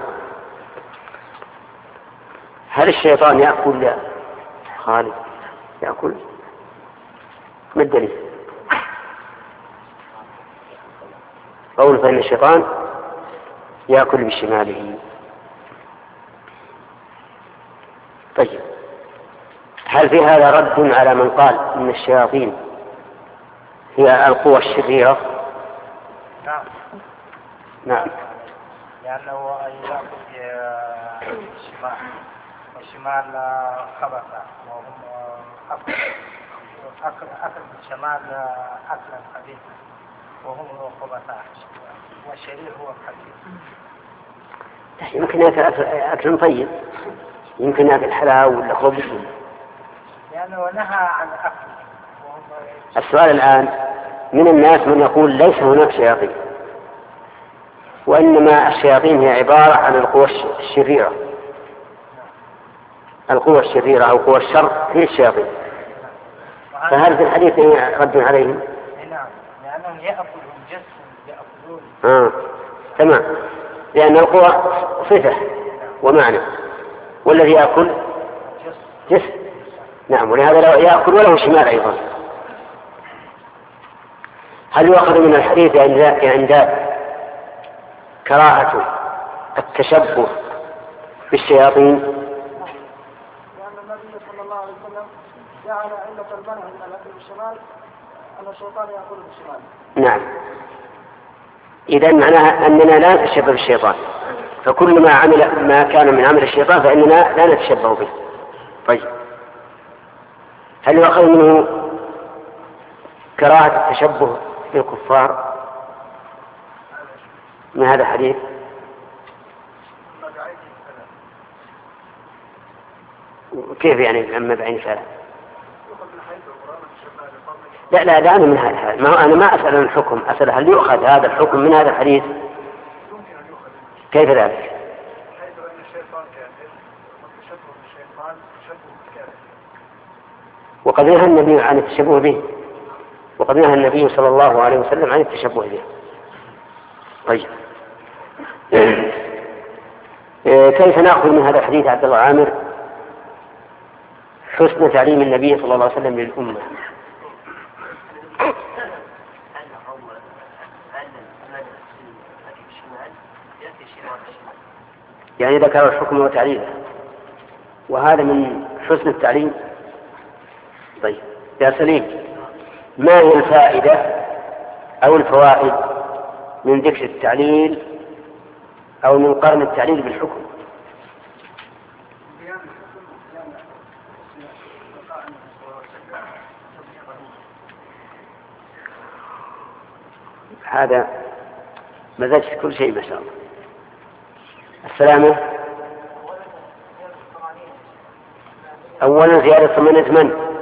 هل الشيطان يأكل يا خالد؟ يأكل؟ ما الدليل؟ قول فإن الشيطان يأكل بشماله. طيب، هل في هذا رد على من قال إن الشياطين هي القوى الشريرة؟ نعم. نعم. لأنه يأكل الشمال والشمال خبث، وهم أكل الشمال أكلا خبيثا وهم خبثاء، والشرير هو الخبيث. يمكن يأكل أكل طيب، يمكن يأكل حلاوة ولا خبز. لأنه نهى عن أكل. السؤال الآن، من الناس من يقول ليس هناك شياطين، وإنما الشياطين هي عبارة عن القوى الشريرة. القوى الشريرة أو قوى الشر هي الشياطين. فهل في الحديث رد عليهم؟ نعم، لأنهم يأكلون جسم يأكلون. تمام، لأن القوى صفة ومعنى، والذي يأكل جسم. نعم، ولهذا لا يأكل وله شمال أيضا. هل يؤخذ من الحديث عند كراهة التشبه بالشياطين؟ لأن النبي صلى الله عليه وسلم جعل علة المنع من الأكل بالشمال أن الشيطان يأكل بالشمال. نعم، إذا معناها أننا لا نتشبه بالشيطان، فكل ما كان من عمل الشيطان فإننا لا نتشبه به. طيب، هل يؤخذ منه كراهة التشبه بالكفار من هذا الحديث؟ كيف يعني لما بعين فعلا؟ لا دعنا من هذا. ما أنا ما أسأل عن الحكم، أسأل هل يؤخذ هذا الحكم من هذا الحديث؟ كيف ذلك؟ وقد نهى النبي عن التشبه به، وقد نهى النبي صلى الله عليه وسلم عن التشبه به. طيب، كيف نأخذ من هذا الحديث عبد الله عامر حسن تعليم النبي صلى الله عليه وسلم للأمة؟ يعني ذكر الحكم وتعليله، وهذا من حسن التعليم. طيب يا سليم، ما هي الفائدة أو الفوائد من ذكر التعليل أو من قرن التعليل بالحكم؟ هذا مزجت كل شيء ما شاء الله. السلامة. أولا زيادة 8 من؟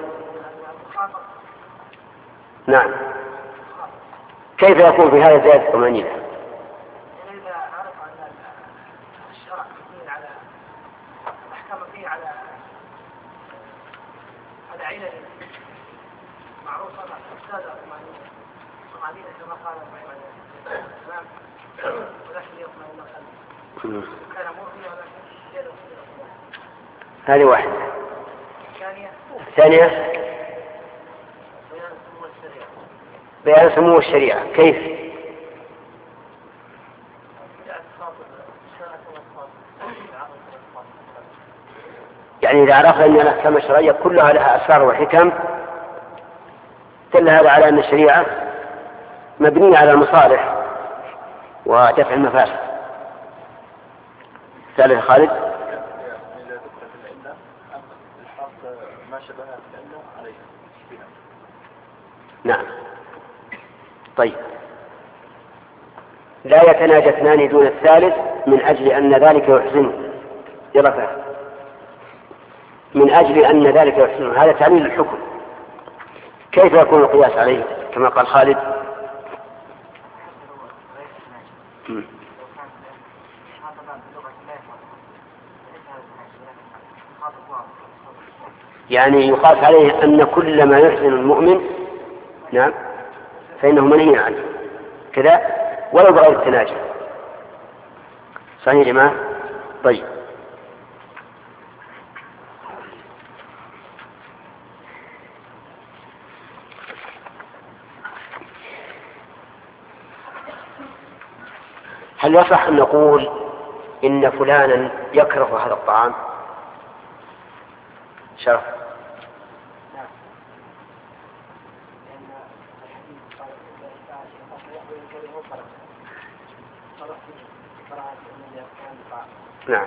نعم، كيف يكون في هذا زيادة 80؟ إذا عرف أن الشرع يدل على أحكام فيه على علة معروفة السادة طمأنينة كما قال إبراهيم عليه السلام، ولكن يطمئن قلبه كان مؤمنا ولكن زيادة. هذه واحدة. الثانية بيان سمو الشريعة. كيف؟ يعني إذا عرفنا أن الأحكام الشرعية كلها لها أسرار وحكم دل هذا على أن الشريعة مبنية على المصالح ودفع المفاسد. ثالث خالد. نعم. طيب، لا يتناجى اثنان دون الثالث من أجل أن ذلك يحزنه. يرفع من أجل أن ذلك يحزنه، هذا تعليل الحكم. كيف يكون القياس عليه كما قال خالد؟ يعني يقاس عليه أن كل ما يحزن المؤمن نعم فإنه منهي عنه كذا ولو بغير التناجي. صحيح يا جماعة؟ طيب، هل يصح أن نقول إن فلانا يكره هذا الطعام؟ شرف. نعم.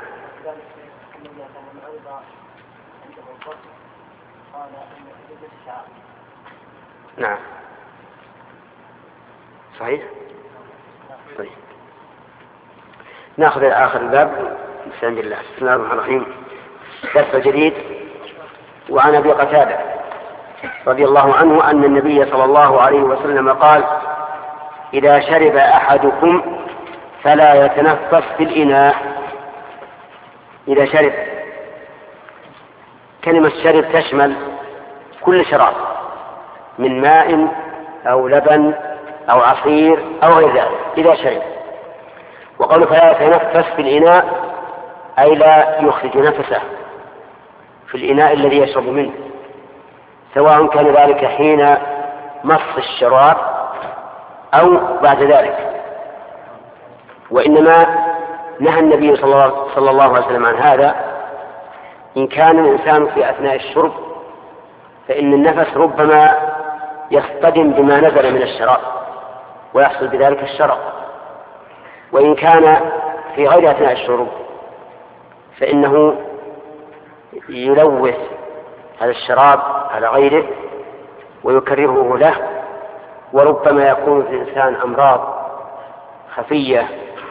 نعم صحيح. طيب، ناخذ آخر الباب بسم الله. بسم الله الرحمن الرحيم. درس جديد. وعن أبي قتادة رضي الله عنه أن النبي صلى الله عليه وسلم قال: إذا شرب أحدكم فلا يتنفس في الإناء. إذا شرب، كلمة شرب تشمل كل شراب من ماء أو لبن أو عصير أو غير ذلك. إذا شرب وقوله فلا يتنفس في الإناء أي لا يخرج نفسه في الإناء الذي يشرب منه، سواء كان ذلك حين مص الشراب أو بعد ذلك. وإنما نهى النبي صلى الله عليه وسلم عن هذا إن كان الإنسان في أثناء الشرب، فإن النفس ربما يصطدم بما نزل من الشراب ويحصل بذلك الشرق. وإن كان في غير أثناء الشرب فإنه يلوث هذا الشراب على غيره ويكرره له، وربما يكون في الإنسان أمراض خفية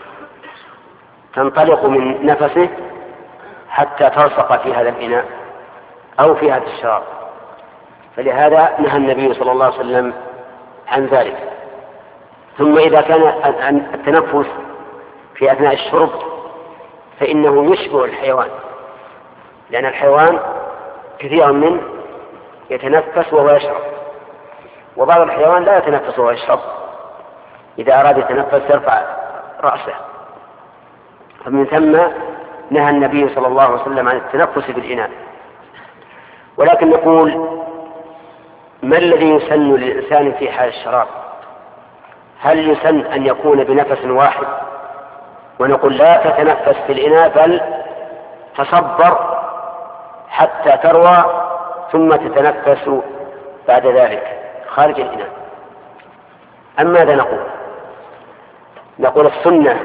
تنطلق من نفسه حتى تلصق في هذا الإناء أو في هذا الشراب. فلهذا نهى النبي صلى الله عليه وسلم عن ذلك. ثم إذا كان التنفس في أثناء الشرب فإنه يشبه الحيوان، لأن الحيوان كثيرا منه يتنفس وهو يشرب، وبعض الحيوان لا يتنفس وهو يشرب، إذا أراد يتنفس يرفع رأسه. فمن ثم نهى النبي صلى الله عليه وسلم عن التنفس بالإناء. ولكن نقول ما الذي يسن للإنسان في حال الشراب؟ هل يسن أن يكون بنفس واحد ونقول لا تتنفس في الإناء بل تصبر حتى تروى ثم تتنفس بعد ذلك خارج الإناء؟ أم ماذا نقول؟ نقول السنة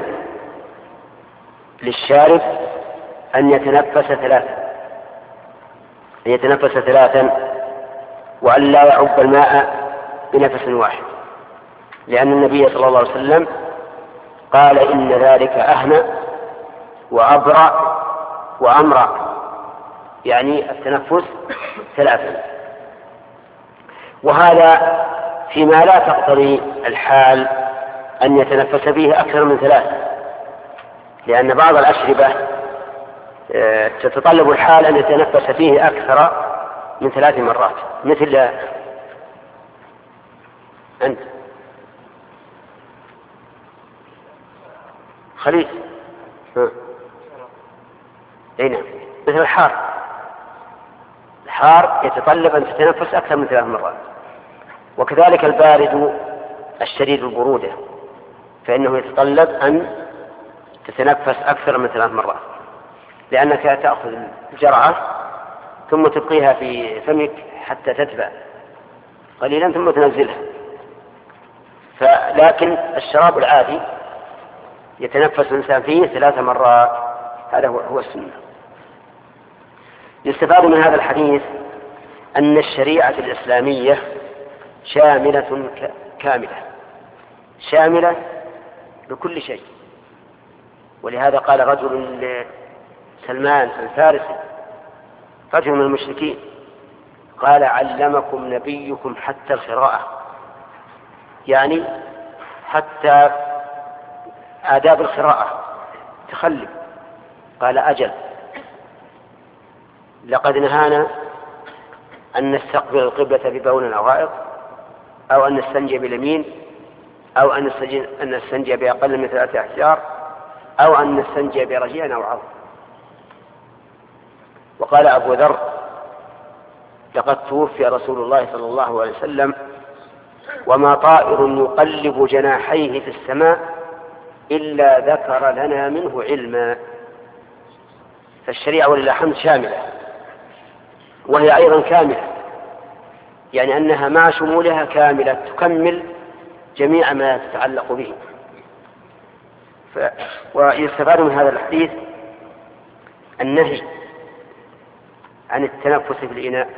للشارب أن يتنفس ثلاثا وأن لا يعب الماء بنفس واحد، لأن النبي صلى الله عليه وسلم قال إن ذلك أهنى وأبرأ وأمرأ، يعني التنفس ثلاثا. وهذا فيما لا تقتضي الحال أن يتنفس به أكثر من ثلاث، لأن بعض الأشربة تتطلب الحال أن يتنفس فيه أكثر من 3 مرات، مثل أنت خليل أي نعم، مثل الحار يتطلب أن تتنفس أكثر من 3 مرات. وكذلك البارد الشديد البرودة فإنه يتطلب أن تتنفس أكثر من 3 مرات، لأنك تأخذ الجرعة ثم تبقيها في فمك حتى تتبع قليلا ثم تنزلها. لكن الشراب العادي يتنفس الإنسان فيه 3 مرات، هذا هو السنة. يستفاد من هذا الحديث أن الشريعة الإسلامية شاملة شاملة لكل شيء. ولهذا قال رجل لسلمان الفارسي، رجل من المشركين، قال علمكم نبيكم حتى القراءة، يعني حتى آداب القراءة تخلف. قال أجل، لقد نهانا أن نستقبل القبلة ببول أو غائط، أو أن نستنجي باليمين، أو أن نستنجي بأقل من 3 أحجار، أو أن نستنجي برجيع أو عظم. وقال أبو ذر لقد توفي رسول الله صلى الله عليه وسلم وما طائر يقلب جناحيه في السماء إلا ذكر لنا منه علما. فالشريعة ولله الحمد شاملة، وهي أيضا كاملة، يعني أنها مع شمولها كاملة تكمل جميع ما تتعلق به. ويستفاد من هذا الحديث النهي عن التنفس في الإناء.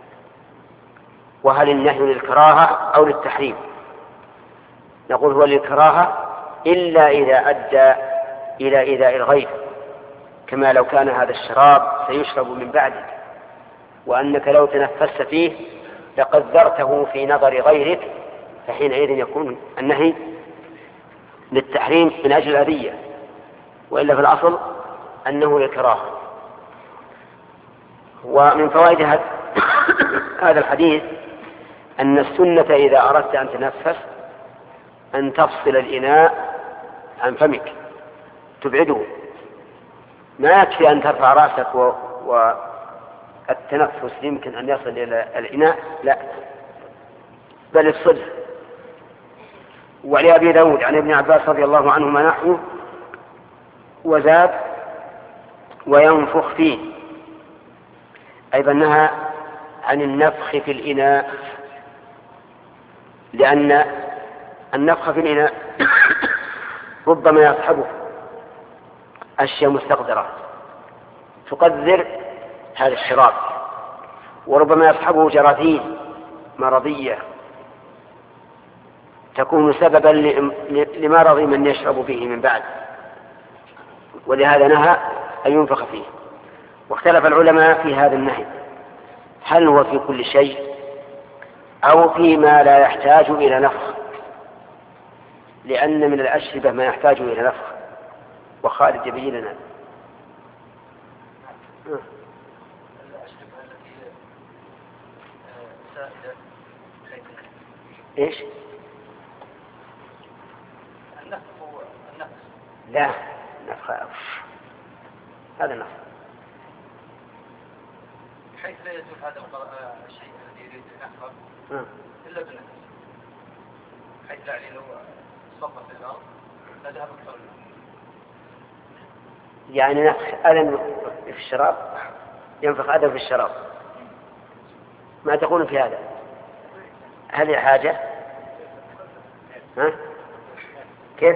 وهل النهي للكراهة أو للتحريم؟ نقول هو للكراهة إلا إذا أدى إلى إيذاء الغير، كما لو كان هذا الشراب سيشرب من بعدك وأنك لو تنفست فيه لقدرته في نظر غيرك، فحينئذ يكون النهي للتحريم من أجل الأذية، وإلا في الأصل أنه للكراهة. ومن فوائد هذا الحديث أن السنة إذا أردت أن تنفس أن تفصل الإناء عن فمك تبعده. ما يكفي أن ترفع رأسك والتنفس يمكن أن يصل إلى الإناء، لا، بل افصله. ولأبي داود عن ابن عباس رضي الله عنهما نحوه وزاد وينفخ فيه، أيضا نهى عن النفخ في الإناء، لأن النفخ في الإناء ربما يصحبه أشياء مستقدرة تقدر هذا الشراب، وربما يصحبه جراثيم مرضية تكون سببا لمرض من يشرب به من بعد، ولهذا نهى أن ينفخ فيه. واختلف العلماء في هذا النهي، هل هو في كل شيء أو فيما لا يحتاج إلى نفخ، لأن من الأشربة ما يحتاج إلى نفخ، وخالد يبين لنا. إيش؟ لا، نفخ هذا نفخ حيث لا يزول هذا الشيء الذي يريد نفخه إلا بالنفس، حيث يعني لو صب في الأرض لا ذهب أكثر منه. يعني نفخ ألم في الشراب، ينفخ أدم في الشراب، ما تقول في هذا؟ هل حاجة؟ ها؟ كيف؟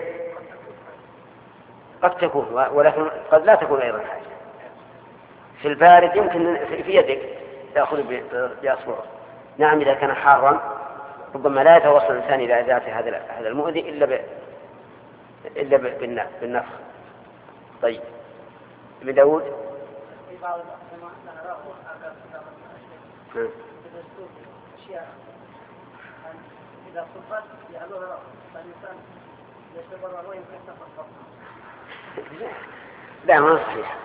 قد تكون، ولكن قد لا تكون أيضا حاجة. في البارد يمكن في يدك تأخذ بأصبعه. نعم، إذا كان حارا ربما لا يتوصل الإنسان إلى ذات هذا المؤذي إلا بالنفخ. طيب، ابن داود. في بعض الأحكام نراه أشياء إذا صبت يعلوها الإنسان يتبرر ويمكن تفضل. لا، ما صحيح.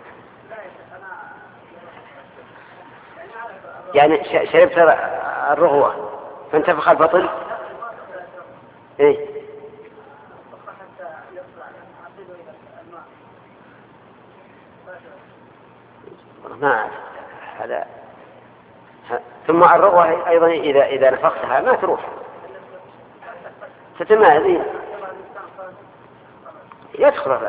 يعني شربت الرغوة فانتفخ البطن. إيه؟ ما أعرف هذا. ثم الرغوة أيضا إذا نفختها ما تروح، تتماذي يدخل.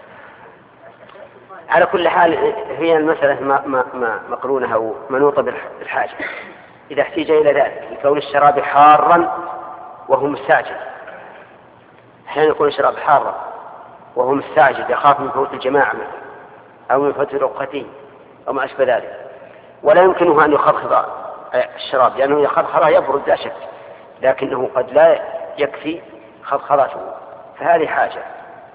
على كل حال هي المسألة مقرونة أو منوطة بالحاجة، إذا احتاج إلى ذلك لكون الشراب حارا وهو مستعجل. أحيانا يكون الشراب حارا وهو مستعجل يخاف من فوت الجماعة أو من فوت رقته أو ما أشبه ذلك، ولا يمكنه أن يخفض الشراب، لأنه يخفضه يبرد لا شك، لكنه قد لا يكفي خفضته، فهذه حاجة.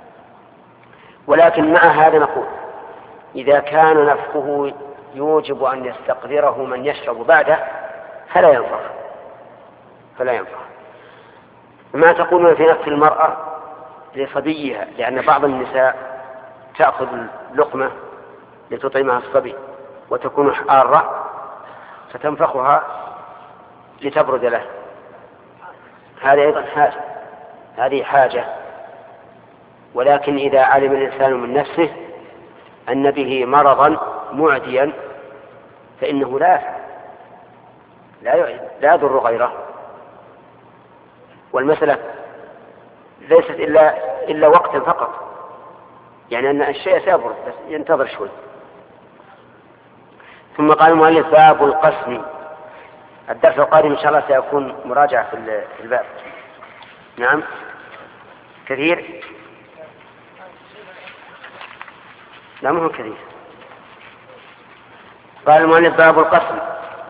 ولكن مع هذا نقول إذا كان نفخه يوجب أن يستقدره من يشرب بعده فلا ينفخ. ما تقولون في نفخ المرأة لصبيها؟ لأن بعض النساء تأخذ اللقمة لتطعمها الصبي وتكون حارة فتنفخها لتبرد له، هذه أيضا حاجة. ولكن إذا علم الإنسان من نفسه أن به مرضا معديا فإنه لا يضر غيره. والمسألة ليست إلا وقتا فقط، يعني أن الشيء سيبرد بس ينتظر شوي. ثم قال المؤلف باب القسم. الدرس القادم إن شاء الله سيكون مراجعة في الباب. نعم، كثير. لا، مو كثير. قال المؤلف باب القسم.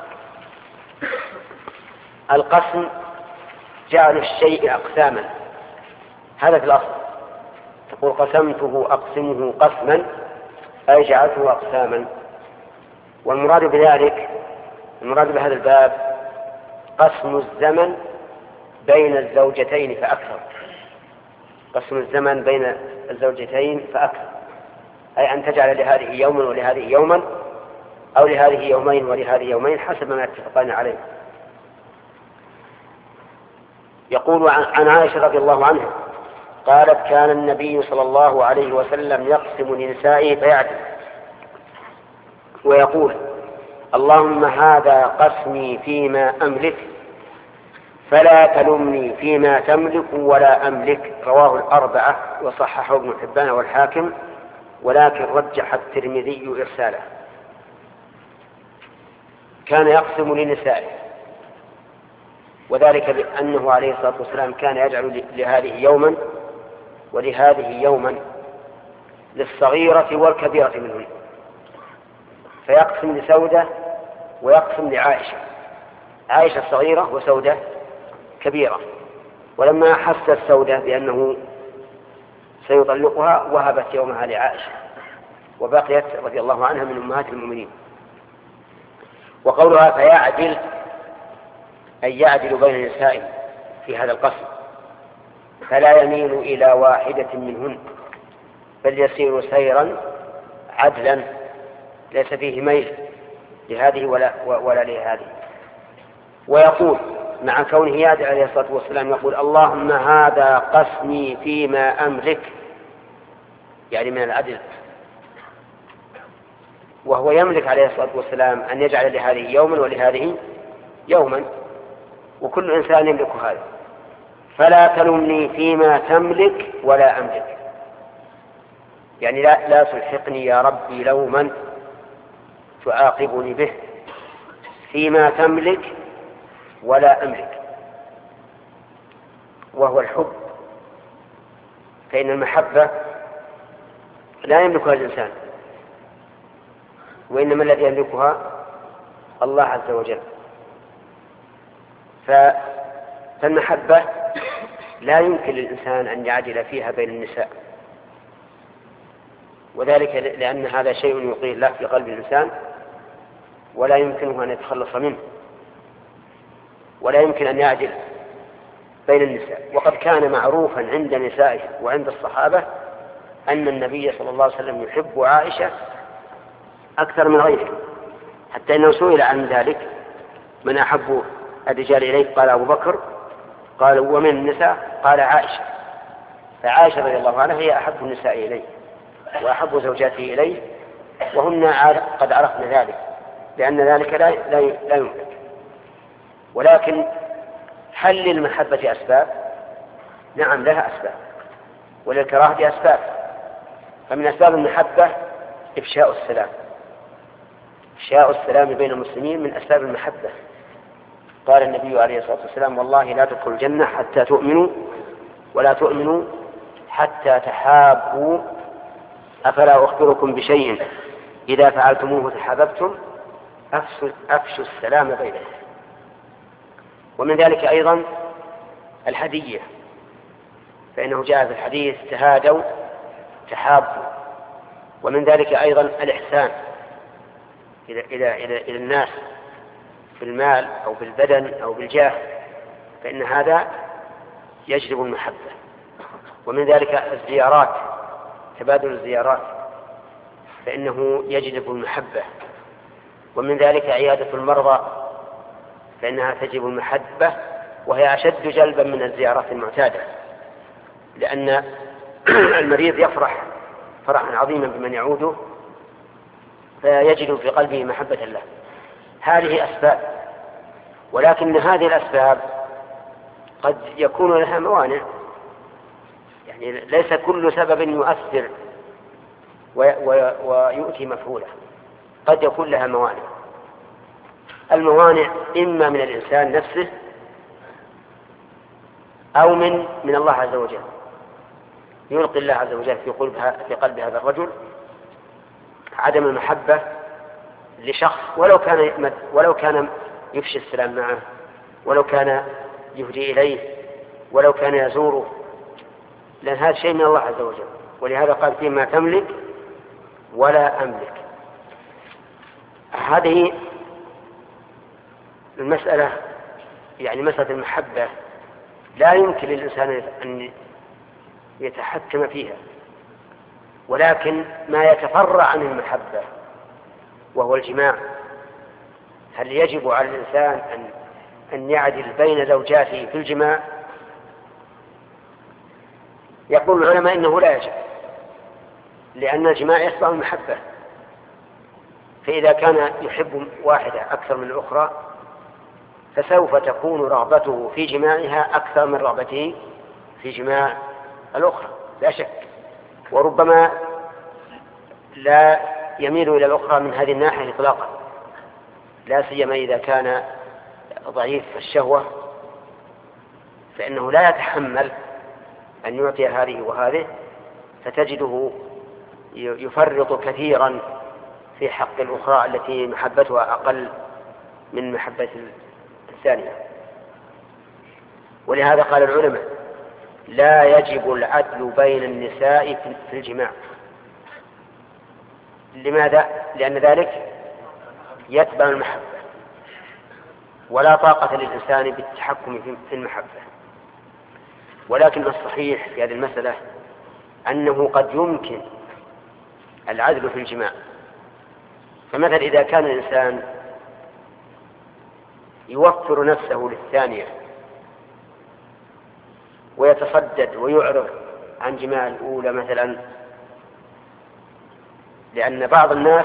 القسم جعل الشيء أقساما، هذا في الأصل. تقول قسمته أقسمه قسما، أي جعلته أقساما. والمراد بذلك، المراد بهذا الباب قسم الزمن بين الزوجتين فأكثر. قسم الزمن بين الزوجتين فأكثر، أي أن تجعل لهذه يوما ولهذه يوما، أو لهذه يومين ولهذه يومين حسب ما يتفقان عليه. يقول عن عائشة رضي الله عنها قالت كان النبي صلى الله عليه وسلم يقسم لنسائه فيعدل ويقول اللهم هذا قسمي فيما أملك فلا تلمني فيما تملك ولا أملك. رواه الأربعة وصححه ابن حبان والحاكم، ولكن رجح الترمذي إرساله. كان يقسم لنسائه، وذلك بأنه عليه الصلاة والسلام كان يجعل لهذه يوما ولهذه يوما، للصغيرة والكبيرة منهن، فيقسم لسودة ويقسم لعائشة، عائشة الصغيرة وسودة كبيرة. ولما حست سودة بأنه سيطلقها وهبت يومها لعائشة، وبقيت رضي الله عنها من أمهات المؤمنين. وقولها فيعدل أي يعدل بين نسائه في هذا القسم، فلا يميل إلى واحدة منهن بل يسير سيرا عدلا ليس فيه ميل لهذه ولا لهذه. ويقول مع كونه يعدل عليه الصلاة والسلام يقول اللهم هذا قسمي فيما أملك، يعني من العدل، وهو يملك عليه الصلاة والسلام أن يجعل لهذه يوما ولهذه يوما، وكل إنسان يملك هذا. فلا تلمني فيما تملك ولا أملك، يعني لا تلحقني يا ربي لوما تعاقبني به فيما تملك ولا أملك، وهو الحب. فإن المحبة لا يملكها الإنسان، وإنما الذي يملكها الله عز وجل. فالمحبة لا يمكن للإنسان أن يعدل فيها بين النساء، وذلك لأن هذا شيء يقيه الله في قلب الإنسان ولا يمكنه أن يتخلص منه، ولا يمكن أن يعدل بين النساء. وقد كان معروفا عند نسائه وعند الصحابة أن النبي صلى الله عليه وسلم يحب عائشة أكثر من غيره، حتى أنه سئل عن ذلك من أحب الرجال إليه قال أبو بكر، قال ومن النساء قال عائشة. فعائشة رضي الله عنها هي أحب النساء إليه وأحب زوجاته إليه، وهن قد عرفن ذلك، لأن ذلك لا يملك. ولكن هل للمحبة أسباب؟ نعم لها أسباب، وللكراهة أسباب. فمن أسباب المحبة إفشاء السلام، إفشاء السلام بين المسلمين من أسباب المحبة. قال النبي عليه الصلاة والسلام والله لا تدخلوا الجنة حتى تؤمنوا ولا تؤمنوا حتى تحابوا، أفلا أخبركم بشيء إذا فعلتموه تحاببتم، أفشوا السلام بينكم. ومن ذلك أيضا الهدية، فإنه جاء في الحديث تهادوا تحابوا. ومن ذلك أيضا الإحسان إلى الناس في المال أو بالبدن أو بالجاه، فإن هذا يجلب المحبة. ومن ذلك الزيارات، تبادل الزيارات، فإنه يجلب المحبة. ومن ذلك عيادة المرضى، فإنها تجلب المحبة، وهي أشد جلبا من الزيارات المعتادة، لأن المريض يفرح فرحا عظيما بمن يعوده، فيجد في قلبه محبة الله. هذه أسباب، ولكن هذه الأسباب قد يكون لها موانع، يعني ليس كل سبب يؤثر ويؤتي مفعوله، قد يكون لها موانع. الموانع إما من الإنسان نفسه أو من الله عز وجل، يلقي الله عز وجل في قلب هذا الرجل عدم المحبة لشخص، ولو كان يفشي السلام معه، ولو كان يهدي إليه، ولو كان يزوره، لأن هذا شيء من الله عز وجل. ولهذا قال فيما تملك ولا أملك. هذه المسألة، يعني مسألة المحبة، لا يمكن للإنسان أن يتحكم فيها، ولكن ما يتفرع عن المحبة وهو الجماع. هل يجب على الإنسان أن يعدل بين زوجاته في الجماع؟ يقول العلماء إنه لا يجب، لأن الجماع يتبع المحبة، فإذا كان يحب واحدة أكثر من الأخرى فسوف تكون رغبته في جماعها أكثر من رغبته في جماع الأخرى لا شك، وربما لا يميل إلى الأخرى من هذه الناحية إطلاقا، لا سيما إذا كان ضعيف الشهوة، فإنه لا يتحمل أن يعطي هذه وهذه، فتجده يفرط كثيرا في حق الأخرى التي محبتها أقل من محبة الثانية. ولهذا قال العلماء لا يجب العدل بين النساء في الجماع. لماذا؟ لأن ذلك يتبع المحبة، ولا طاقة للإنسان بالتحكم في المحبة. ولكن الصحيح في هذه المسألة أنه قد يمكن العدل في الجماع. فمثلا إذا كان الإنسان يوفر نفسه للثانية ويتصدد ويعرض عن جماع الأولى مثلا، لأن بعض الناس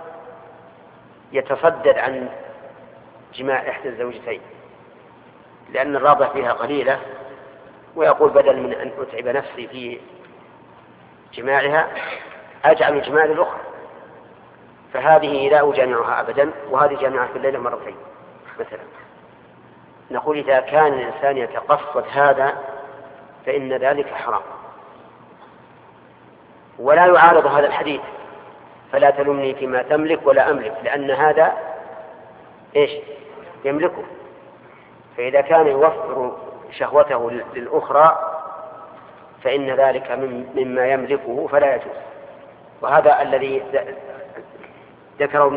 يتصدد عن جماع إحدى الزوجتين لأن الرغبة فيها قليلة، ويقول بدل من أن أتعب نفسي في جماعها أجعل الجماع للأخرى، فهذه لا أجامعها أبدا وهذه جامعة في الليلة مرتين مثلا. نقول إذا كان الإنسان يتقصد هذا فإن ذلك حرام، ولا يعارض هذا الحديث فلا تلمني فيما تملك ولا أملك، لأن هذا إيش يملكه. فإذا كان يوفر شهوته للأخرى فإن ذلك مما يملكه فلا يجوز. وهذا الذي ذكره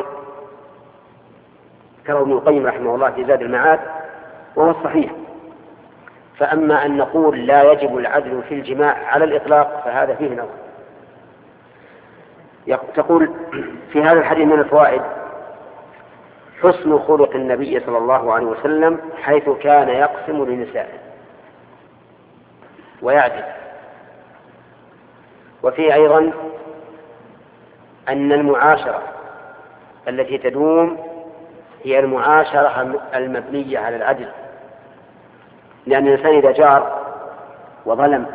ابن القيم رحمه الله في زاد المعاد وهو الصحيح. فأما أن نقول لا يجب العدل في الجماع على الإطلاق فهذا فيه نظر. تقول في هذا الحديث من الفوائد حسن خلق النبي صلى الله عليه وسلم حيث كان يقسم لنسائه ويعدل. وفيه أيضا أن المعاشرة التي تدوم هي المعاشرة المبنية على العدل، لأن الإنسان إذا جار وظلم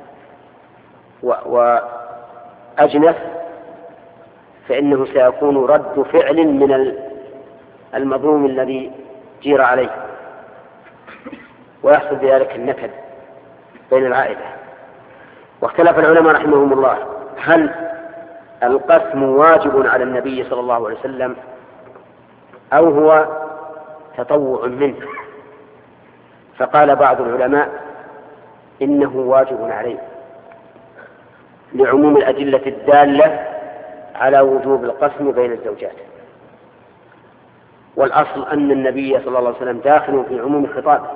وأجنف فإنه سيكون رد فعل من المظلوم الذي جير عليه، ويحصل بذلك النكد بين العائلة. واختلف العلماء رحمهم الله هل القسم واجب على النبي صلى الله عليه وسلم أو هو تطوع منه. فقال بعض العلماء إنه واجب عليه لعموم الأدلة الدالة على وجوب القسم بين الزوجات، والأصل أن النبي صلى الله عليه وسلم داخل في عموم خطابه.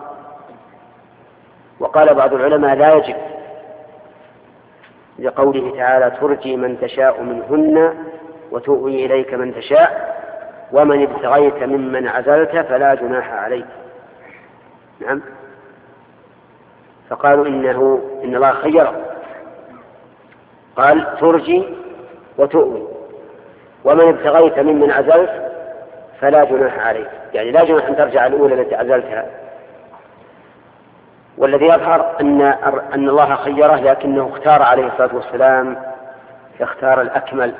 وقال بعض العلماء لا يجب لقوله تعالى ترجي من تشاء منهن وتؤوي إليك من تشاء ومن ابتغيت ممن عزلت فلا جناح عليك. نعم. فقالوا إن الله خيره، قال ترجي وتؤوي ومن ابتغيت ممن عزلت فلا جناح عليك، يعني لا جناح أن ترجع الأولى التي عزلتها. والذي يظهر أن الله خيره لكنه اختار عليه الصلاة والسلام اختار الأكمل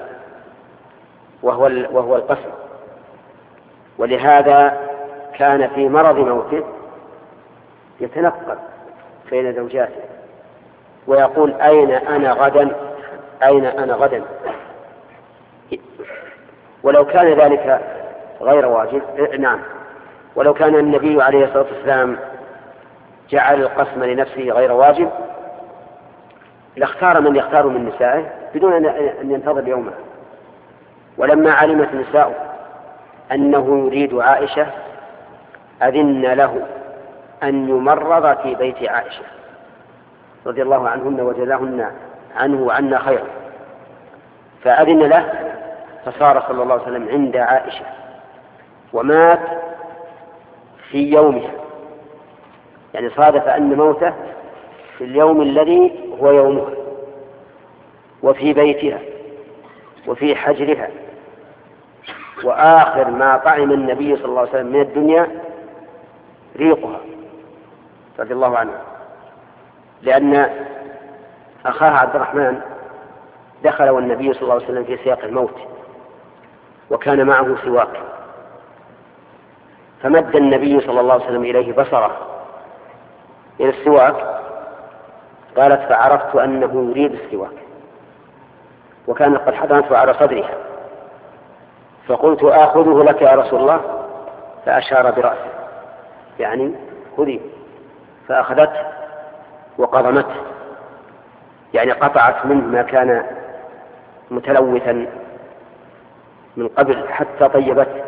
وهو القسم. ولهذا كان في مرض موته يتنقل بين زوجاته ويقول أين أنا غدا أين أنا غدا. ولو كان ذلك غير واجب، نعم، ولو كان النبي عليه الصلاة والسلام جعل القسم لنفسه غير واجب لاختار من يختار من نسائه بدون أن ينتظر يومه. ولما علمت نساء أنه يريد عائشة أذن له أن يمرض في بيت عائشة رضي الله عنهن وجزاهن عنه وعنا خيرا، فأذن له فصار صلى الله عليه وسلم عند عائشة ومات في يومها، يعني صادف أن موته في اليوم الذي هو يومها. وفي بيتها وفي حجرها، وآخر ما طعم النبي صلى الله عليه وسلم من الدنيا ريقها رضي الله عنه، لأن أخاها عبد الرحمن دخل والنبي صلى الله عليه وسلم في سياق الموت وكان معه سواك، فمد النبي صلى الله عليه وسلم إليه بصره إلى السواك، قالت فعرفت أنه يريد السواك، وكان قد حضنته على صدرها، فقلت آخذه لك يا رسول الله، فأشار برأسه يعني خذي، فأخذته وقضمته يعني قطعت منه ما كان متلوثا من قبل حتى طيبته،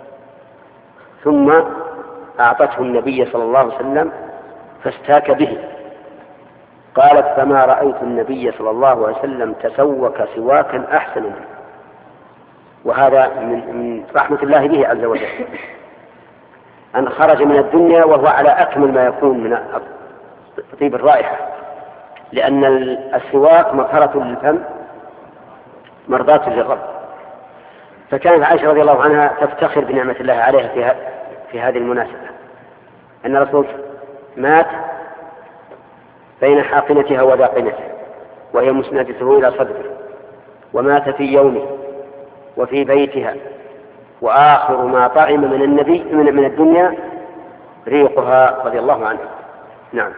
ثم أعطته النبي صلى الله عليه وسلم فاستاك به. قالت فما رأيت النبي صلى الله عليه وسلم تسوك سواكا أحسن منه. وهذا من رحمة الله به عز وجل أن خرج من الدنيا وهو على أكمل ما يكون من طيب الرائحة، لأن السواك مطهرة للفم مرضاة للرب. فكانت عائشة رضي الله عنها تفتخر بنعمة الله عليها في هذه المناسبة، أن الرسول مات بين حاقنتها وداقنته وهي مسندته إلى صدره، ومات في يومه وفي بيتها، وآخر ما طعم من الدنيا ريقها رضي الله عنه. نعم.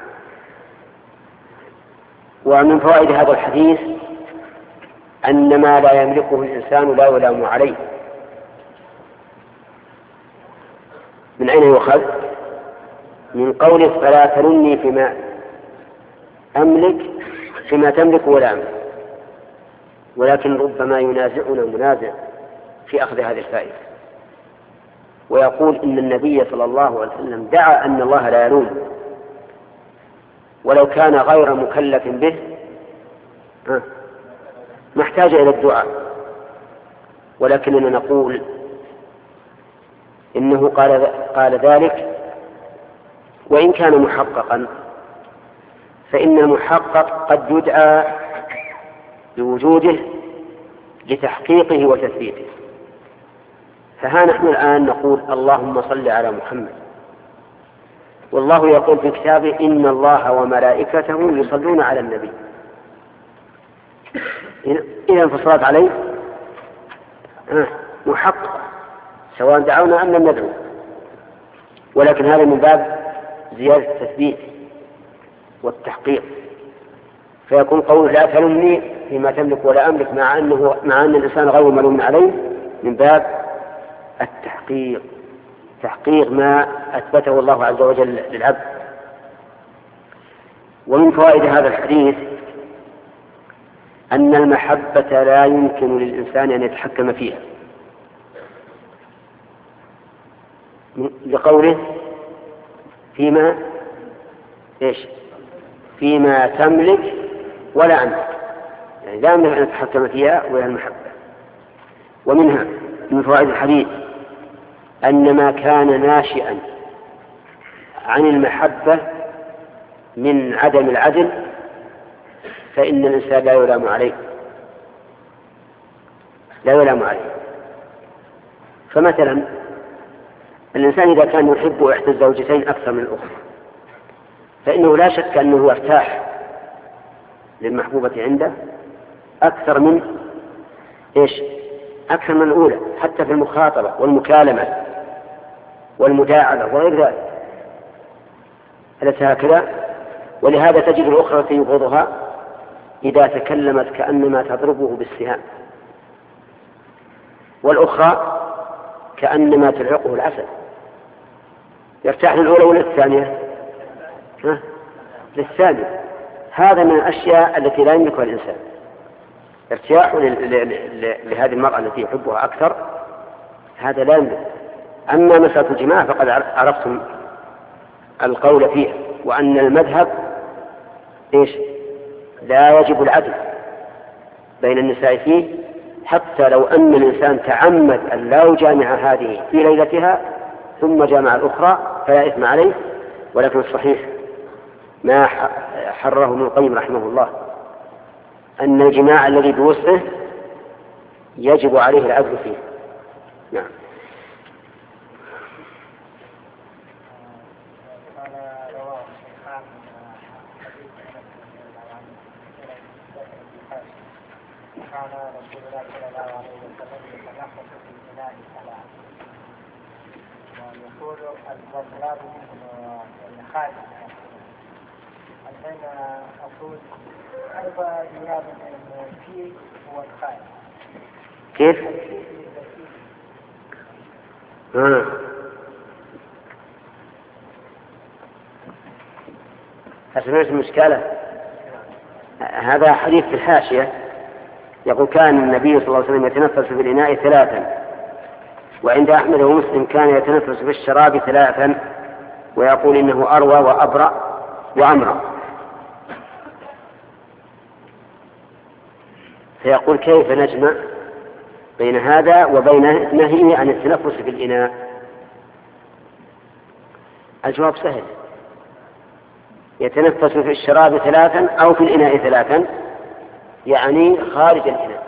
ومن فوائد هذا الحديث أن ما لا يملكه الإنسان لا يلام عليه. من أين يؤخذ؟ من قوله فلا تلمني فيما تملك ولا أملك، ولكن ربما ينازعنا منازع في أخذ هذه الفائدة، ويقول إن النبي صلى الله عليه وسلم دعا أن الله لا يلوم، ولو كان غير مكلف به ما احتاج إلى الدعاء، ولكننا نقول إنه قال ذلك وإن كان محققا، فإن المحقق قد يدعى بوجوده لتحقيقه وتثبيته. فها نحن الآن نقول اللهم صل على محمد، والله يقول في كتابه إن الله وملائكته يصلون على النبي. إذا فالصلاة عليه محقق سواء دعونا أم لم ندعو، ولكن هذا من باب زيادة التثبيت والتحقيق، فيكون قول لا تلمني فيما تملك ولا أملك مع أن الإنسان غير ملوم عليه من باب التحقيق، تحقيق ما أثبته الله عز وجل للعبد. ومن فوائد هذا الحديث أن المحبة لا يمكن للإنسان أن يتحكم فيها، لقوله فيما تملك ولا أملك، يعني لا يمكن أن نتحكم فيها وهي المحبة. ومنها من فوائد الحديث أن ما كان ناشئا عن المحبة من عدم العدل فإن الإنسان لا يلام عليه. فمثلا الإنسان إذا كان يحب إحدى الزوجتين أكثر من الأخرى فإنه لا شك أنه يرتاح للمحبوبة عنده أكثر من الأولى، حتى في المخاطبة والمكالمة والمداعبة وغير ذلك، أليس هكذا؟ ولهذا تجد الأخرى التي يبغضها إذا تكلمت كأنما تضربه بالسهام، والأخرى كأنما تلعقه العسل. يرتاح للأولى ولا الثانية؟ للثانية. هذا من الأشياء التي لا يملكها الإنسان، ارتياح لهذه المرأة التي يحبها أكثر، هذا لا يملك. أما مسألة الجماع فقد عرفتم القول فيها، وأن المذهب لا يجب العدل بين النساء فيه، حتى لو أن الإنسان تعمد أن لا يجامع هذه في ليلتها ثم جامع الأخرى فلا إثم عليه، ولكن الصحيح ما حرره ابن القيم رحمه الله، أن الجماع الذي بوسعه يجب عليه العدل فيه. نعم. كان رسول الله صلى الله عليه وسلم يتنفس في الإناء ثلاث، ويقول الضرب منه الخارج. الحين أقول كيف يراد الفيل هو الخارج؟ كيف؟ أسمعت المشكلة. هذا حديث في الحاشية يقول كان النبي صلى الله عليه وسلم يتنفس في الإناء ثلاثا، وعند أحمد ومسلم كان يتنفس في الشراب ثلاثا، ويقول إنه أروى وأبرأ وأمرأ. فيقول كيف نجمع بين هذا وبين نهيه عن التنفس في الإناء؟ الجواب سهل، يتنفس في الشراب ثلاثا أو في الإناء ثلاثا، يعني خارج الإناء.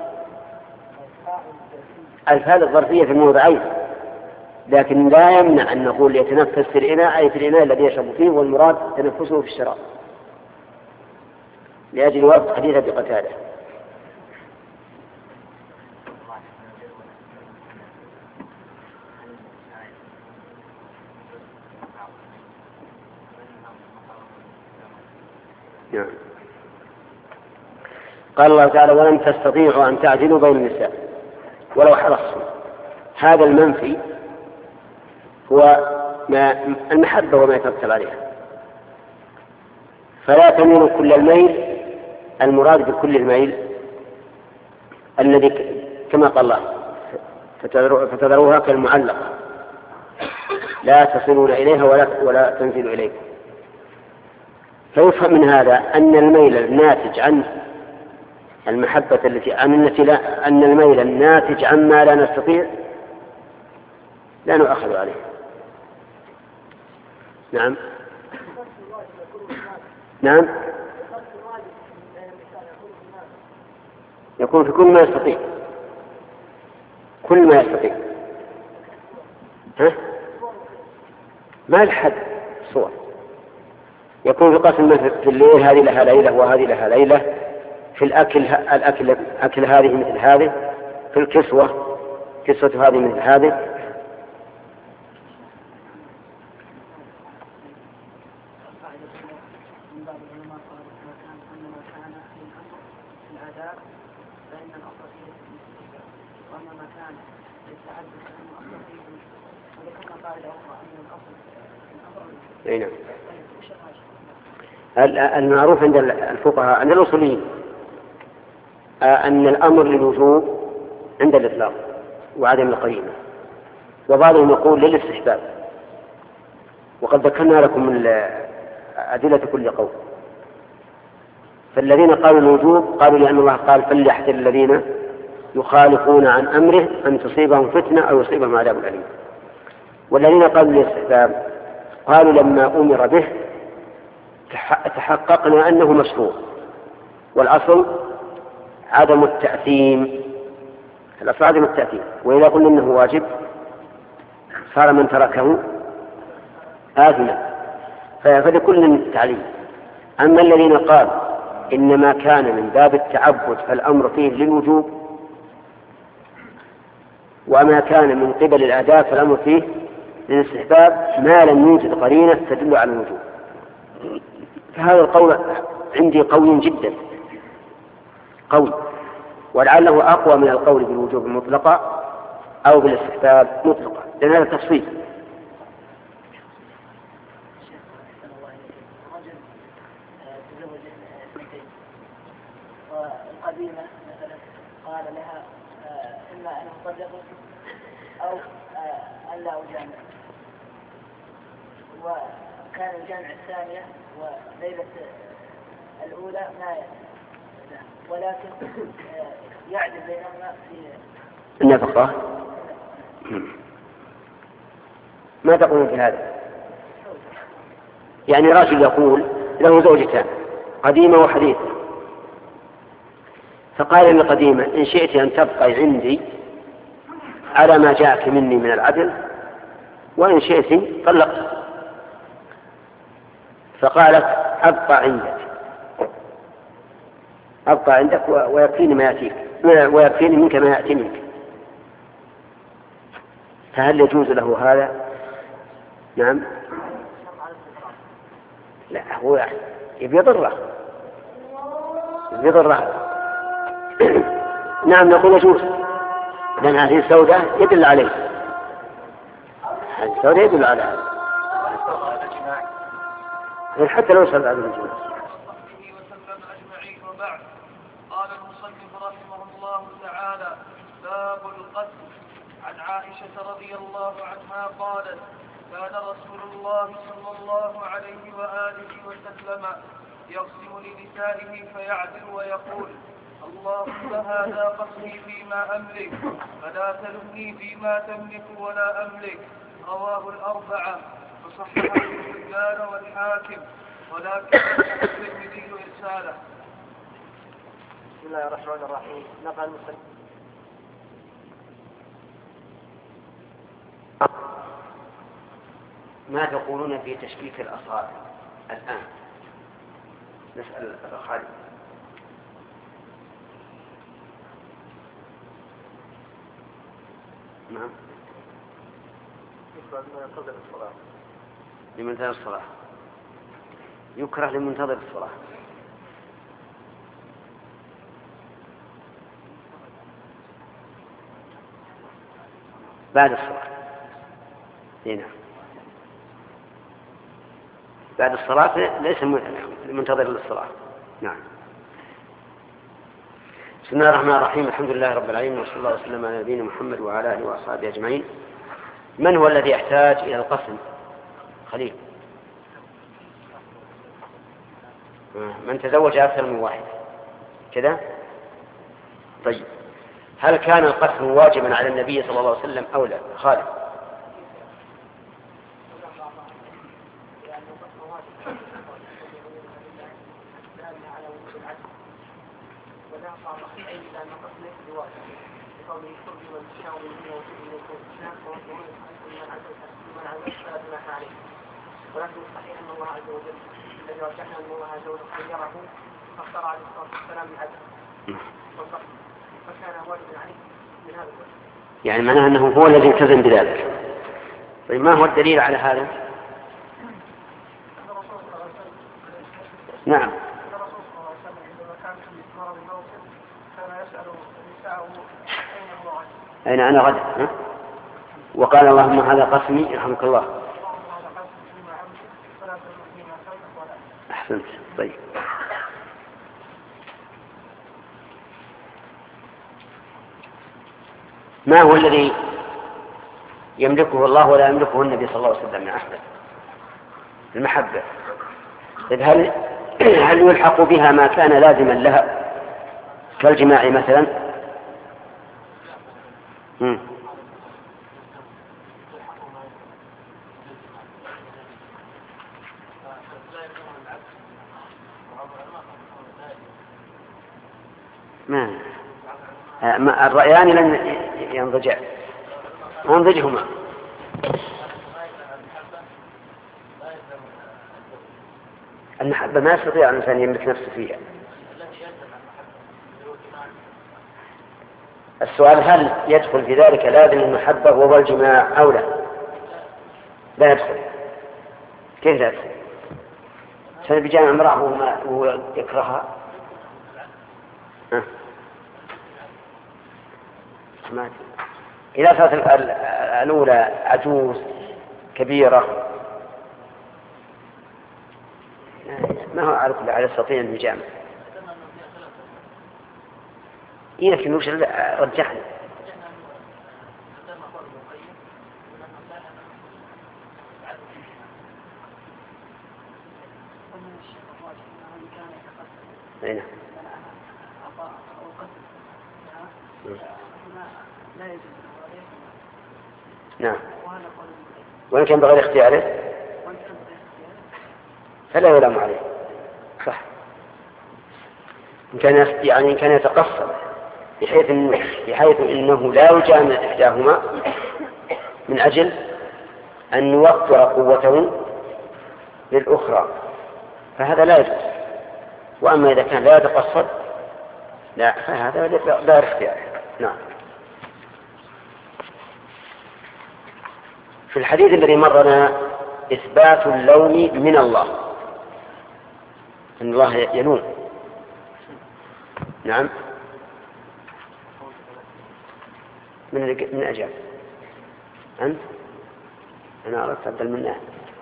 الفاء الظرفية في الموضعين، لكن لا يمنع أن نقول يتنفس في الإناء أي في الإناء الذي يشرب فيه، والمراد تنفسه في الشراب، لأجل وقت حديث بقتادة. نعم. قال الله تعالى ولن تستطيعوا أن تعدلوا بين النساء ولو حرصتم. هذا المنفي هو المحبة وما يترتب عليها، فلا تميلوا كل الميل، المراد بكل الميل الذي كما قال الله فتذروها كالمعلقة لا تصلون إليها ولا تنزلوا إليكم. فيفهم من هذا أن الميل الناتج عن المحبة أن الميل الناتج عما لا نستطيع لا نؤخذ عليه. نعم. نعم. يكون في كل ما يستطيع، كل ما يستطيع. ما الحد صور. يكون في قسم في الليل هذه لها ليلة وهذه لها ليلة، في الأكل هذه مثل هذه، في الكسوة كسوة هذه مثل هذه. المعروف عند الفقهاء عند الأصوليين أن الأمر للوجوب عند الإطلاق وعدم القرينة، وبعضهم يقول للاستحباب، وقد ذكرنا لكم من أدلة كل قول. فالذين قالوا الوجوب قالوا لأن الله قال فليحذر الذين يخالفون عن أمره أن تصيبهم فتنة أو يصيبهم عذاب أليم. والذين قالوا للاستحباب قالوا لما أمر به تحققنا أنه مشروع، والأصل عدم التأثيم، الأصل عدم التأثيم، وإذا قلنا أنه واجب صار من تركه آثما، فلكل تعليم. أما الذين قالوا إنما كان من باب التعبد فالأمر فيه للوجوب، وما كان من قبل الأداء فالأمر فيه للاستحباب ما لم يوجد قرينة تدل على الوجوب، فهذا القول عندي قوي جدا قوي، ولعله أقوى من القول بالوجوب المطلقة أو بالاستحباب مطلقة، لأن هذا تفصيل. والقديمة مثلا قال لها إما أن أطلقك أو أن لا أجامع، وكان الجامع الثانية وليلة الأولى ما ولكن يعدل بينهما في النفقة. ما تقولون في هذا؟ يعني رجل يقول له زوجتان قديمة وحديثة، فقال للقديمة إن شئت أن تبقي عندي على ما جاءك مني من العدل وإن شئت طلقت. فقالت أبقى عندك ويكفيني ما يأتيك ويكفيني منك ما يأتي منك. فهل يجوز له هذا؟ نعم. لا هو يبي يضره. نعم نقول يجوز، لأن هذه السوداء يدل عليه، هذه السوداء يدل على هذا حتى لو صلى على الجماعة. وسلم أجمعين. وبعد، قال المصنف رحمه الله تعالى: باب القتل. عن عائشة رضي الله عنها قالت: كان رسول الله صلى الله عليه وآله وسلم يقسم لنسائه فيعدل ويقول: اللهم هذا قسمي فيما أملك فلا تلمني فيما تملك ولا أملك. رواه الأربعة وصححه ابن حبان والحاكم، ولكن صححه الترمذي إرساله. بسم الله الرحمن الرحيم. نقل المسلم. ما تقولون في تشكيك الأصابع الآن؟ نسأل خالد. نعم. لمنتظر الصلاة. يكره لمنتظر الصلاة. بعد الصلاة. هنا بعد الصلاة ليس منتظر للصلاة. نعم. بسم الله الرحمن الرحيم. الحمد لله رب العالمين، وصلى الله وسلم على نبينا محمد وعلى آله وأصحابه أجمعين. من هو الذي يحتاج إلى القسم؟ خليل. من تزوج أكثر من واحد كذا. طيب، هل كان القسم واجبا على النبي صلى الله عليه وسلم أو لا؟ خالد. ولكن الصحيح ان الله عز وجل الذي رجحنا ان الله عز وجل خيره فاختار عليه الصلاه والسلام العدل والقسم، فكان واجبا عليه من هذا الوجه. يعني معناه انه هو الذي التزم بذلك. طيب، ما هو الدليل على هذا؟ نعم. الرسول صلى الله عليه وسلم عندما كان في مرض الموت كان يسأل نساءه أين أنا غدا، وقال اللهم هذا قسمي يرحمك الله. أحسنت. طيب، ما هو الذي يملكه الله ولا يملكه النبي صلى الله عليه وسلم يا أحمد؟ المحبة. طيب، هل يلحق بها ما كان لازما لها كالجماع مثلا؟ الرأيان لن ينضجهما. المحبة ما يستطيع الإنسان يملك نفسه فيها. السؤال هل يدخل في ذلك لازم المحبة وهو الجماع أو لا؟ لا يدخل. كيف لا يدخل؟ سنة بجامع امرأة وهو يكرهها. إذا صارت الأولى عجوز كبيرة ما هو على كل على يستطيع أن يجامع. لكن وش رجحنا؟ أين؟ نعم. وإن كان بغير اختياره فلا يلام عليه. صح. يعني إن كان يتقصد بحيث إنه لا يجامع إحداهما من أجل أن يوفر قوته للأخرى، فهذا لا يجوز. وأما إذا كان لا يتقصد لا، فهذا لا اختيار. نعم. في الحديث الذي مرنا إثبات اللوم من الله، أن الله يلوم. نعم. من أجاب أنت؟ أنا أردت أبدل منه.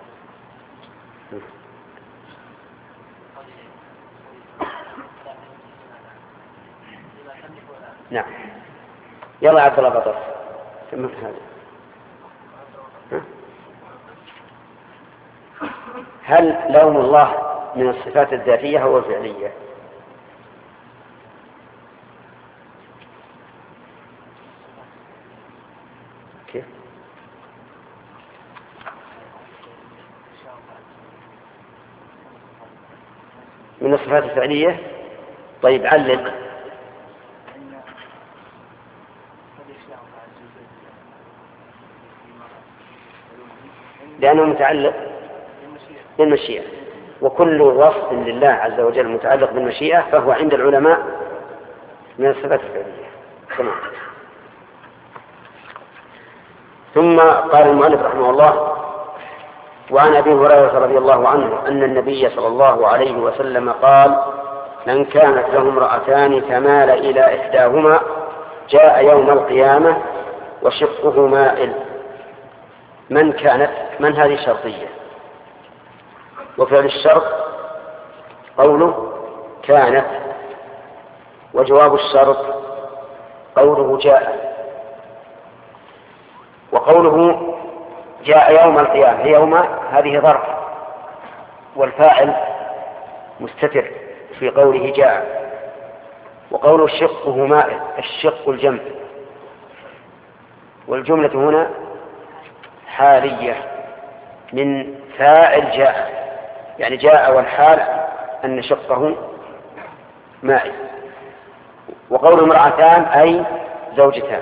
نعم. يلا عبد الله بطل تمت هذا. هل لوم الله من الصفات الذاتية أو الفعلية؟ كيف؟ من الصفات الفعلية. طيب علل. لأنه متعلق بالمشيئة، وكل وصف لله عز وجل متعلق بالمشيئة فهو عند العلماء من الصفات الفعلية. تمام. ثم قال المؤلف رحمه الله: وعن أبي هريرة رضي الله عنه أن النبي صلى الله عليه وسلم قال: من كانت له امرأتان فمال إلى إحداهما جاء يوم القيامة وشقه مائل. من كانت، من هذه شرطية، وفعل الشرط قوله كانت، وجواب الشرط قوله جاء. وقوله جاء يوم القيامة هي يوم، هذه ظرف، والفاعل مستتر في قوله جاء. وقوله شقه مائل، الشق الجمع، والجملة هنا حالية من فاعل جاء، يعني جاء والحال أن شقه مائل. وقول امرأتان أي زوجتان.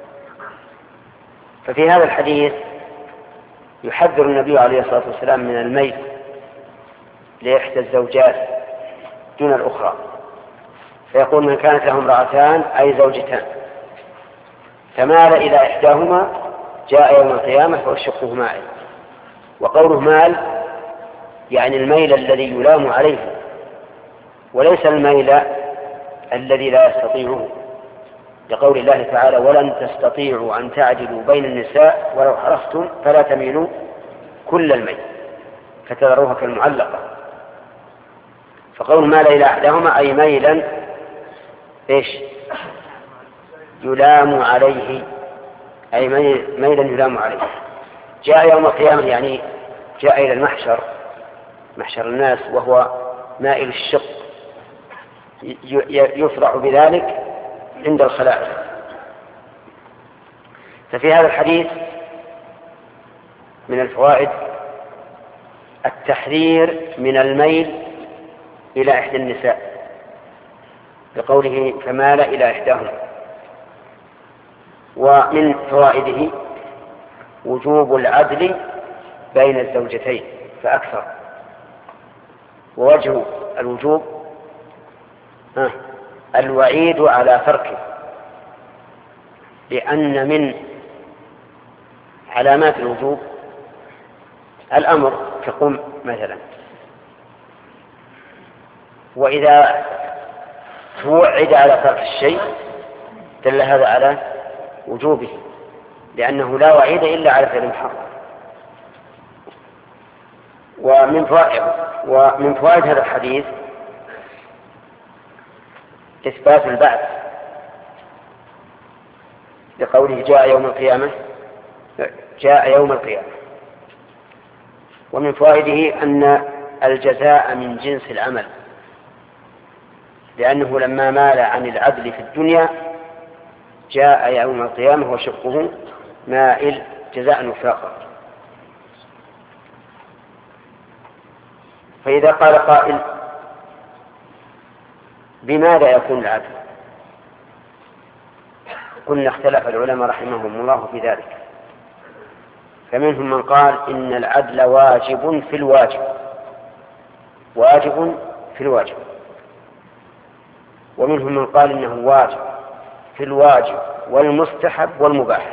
ففي هذا الحديث يحذر النبي عليه الصلاة والسلام من الميل لإحدى الزوجات دون الأخرى، فيقول: من كانت له امرأتان أي زوجتان فمال إلى إحداهما جاء يوم القيامة فشقه مائل. وقوله مال يعني الميل الذي يلام عليه، وليس الميل الذي لا يستطيعه، لقول الله تعالى: ولن تستطيعوا أن تعدلوا بين النساء ولو حرصتم فلا تميلوا كل الميل فتذروها كالمعلقة. فقول مال إلى أحدهما أي ميلا يلام عليه، أي ميلا يلام عليه. جاء يوم القيامة يعني جاء إلى المحشر، محشر الناس، وهو مائل الشق، يفرح بذلك عند الخلائق. ففي هذا الحديث من الفوائد التحذير من الميل إلى إحدى النساء بقوله فمال إلى إحداهما. ومن فوائده وجوب العدل بين الزوجتين فأكثر. ووجه الوجوب الوعيد على تركه، لأن من علامات الوجوب الأمر كقم مثلا، وإذا توعد على ترك الشيء دل هذا على وجوبه، لأنه لا وعيد إلا على فعل محرم. ومن فوائد هذا الحديث إثبات البعث لقوله جاء يوم القيامة، جاء يوم القيامة. ومن فوائده أن الجزاء من جنس العمل، لأنه لما مال عن العدل في الدنيا جاء يوم القيامة وشقه مائل جزاء وفاقا. فإذا قال قائل بماذا يكون العدل؟ قلنا اختلف العلماء رحمهم الله في ذلك، فمنهم من قال إن العدل واجب في الواجب، واجب في الواجب، ومنهم من قال إنه واجب في الواجب والمستحب والمباح.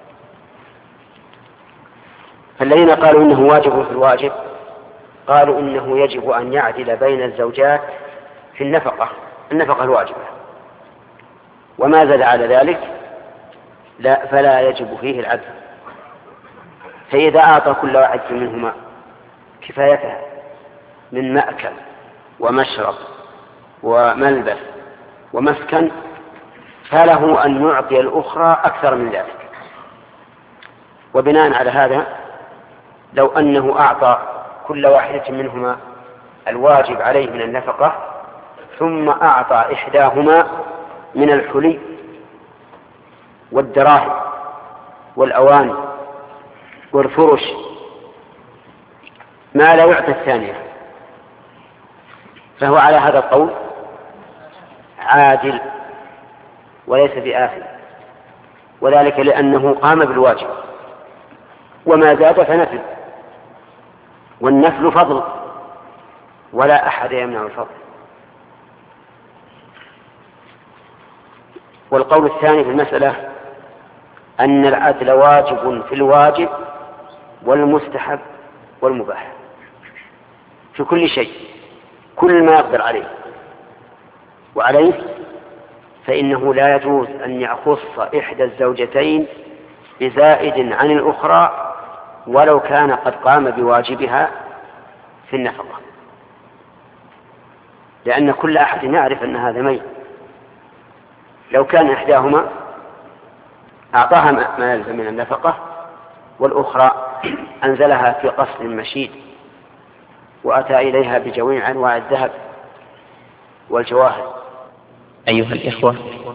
فالذين قالوا إنه واجب في الواجب قالوا إنه يجب أن يعدل بين الزوجات في النفقة الواجبة، وما زاد على ذلك فلا يجب فيه العدل. فإذا أعطى كل واحد منهما كفايته من مأكل ومشرب وملبس ومسكن فله أن يعطي الأخرى أكثر من ذلك. وبناء على هذا لو أنه أعطى كل واحدة منهما الواجب عليه من النفقة ثم أعطى إحداهما من الحلي والدراهم والأواني والفرش ما لا يعطي الثانية، فهو على هذا القول عادل وليس بآثم، وذلك لأنه قام بالواجب، وما زاد فنفل، والنفل فضل ولا أحد يمنع الفضل. والقول الثاني في المسألة أن العدل واجب في الواجب والمستحب والمباح في كل شيء، كل ما يقدر عليه، وعليه فإنه لا يجوز أن يخص إحدى الزوجتين بزائد عن الأخرى ولو كان قد قام بواجبها في النفقة، لأن كل أحد يعرف أن هذا ميت. لو كان إحداهما أعطاها ما يلزم من النفقة والأخرى أنزلها في قصر مشيد وأتى إليها بجميع أنواع الذهب والجواهر. أيها الإخوة،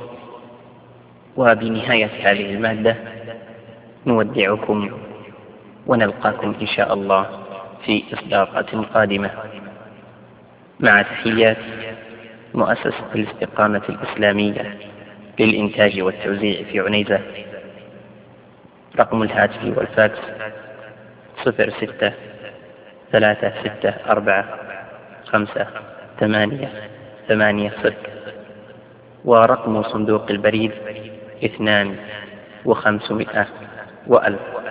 وبنهاية هذه المادة نودعكم ونلقاكم إن شاء الله في إصدارات قادمة، مع تحيات مؤسسة الاستقامة الإسلامية للإنتاج والتوزيع في عنيزة. رقم الهاتف والفاكس 06-364-5-8-8-0، ورقم صندوق البريد 2 و500 و1000.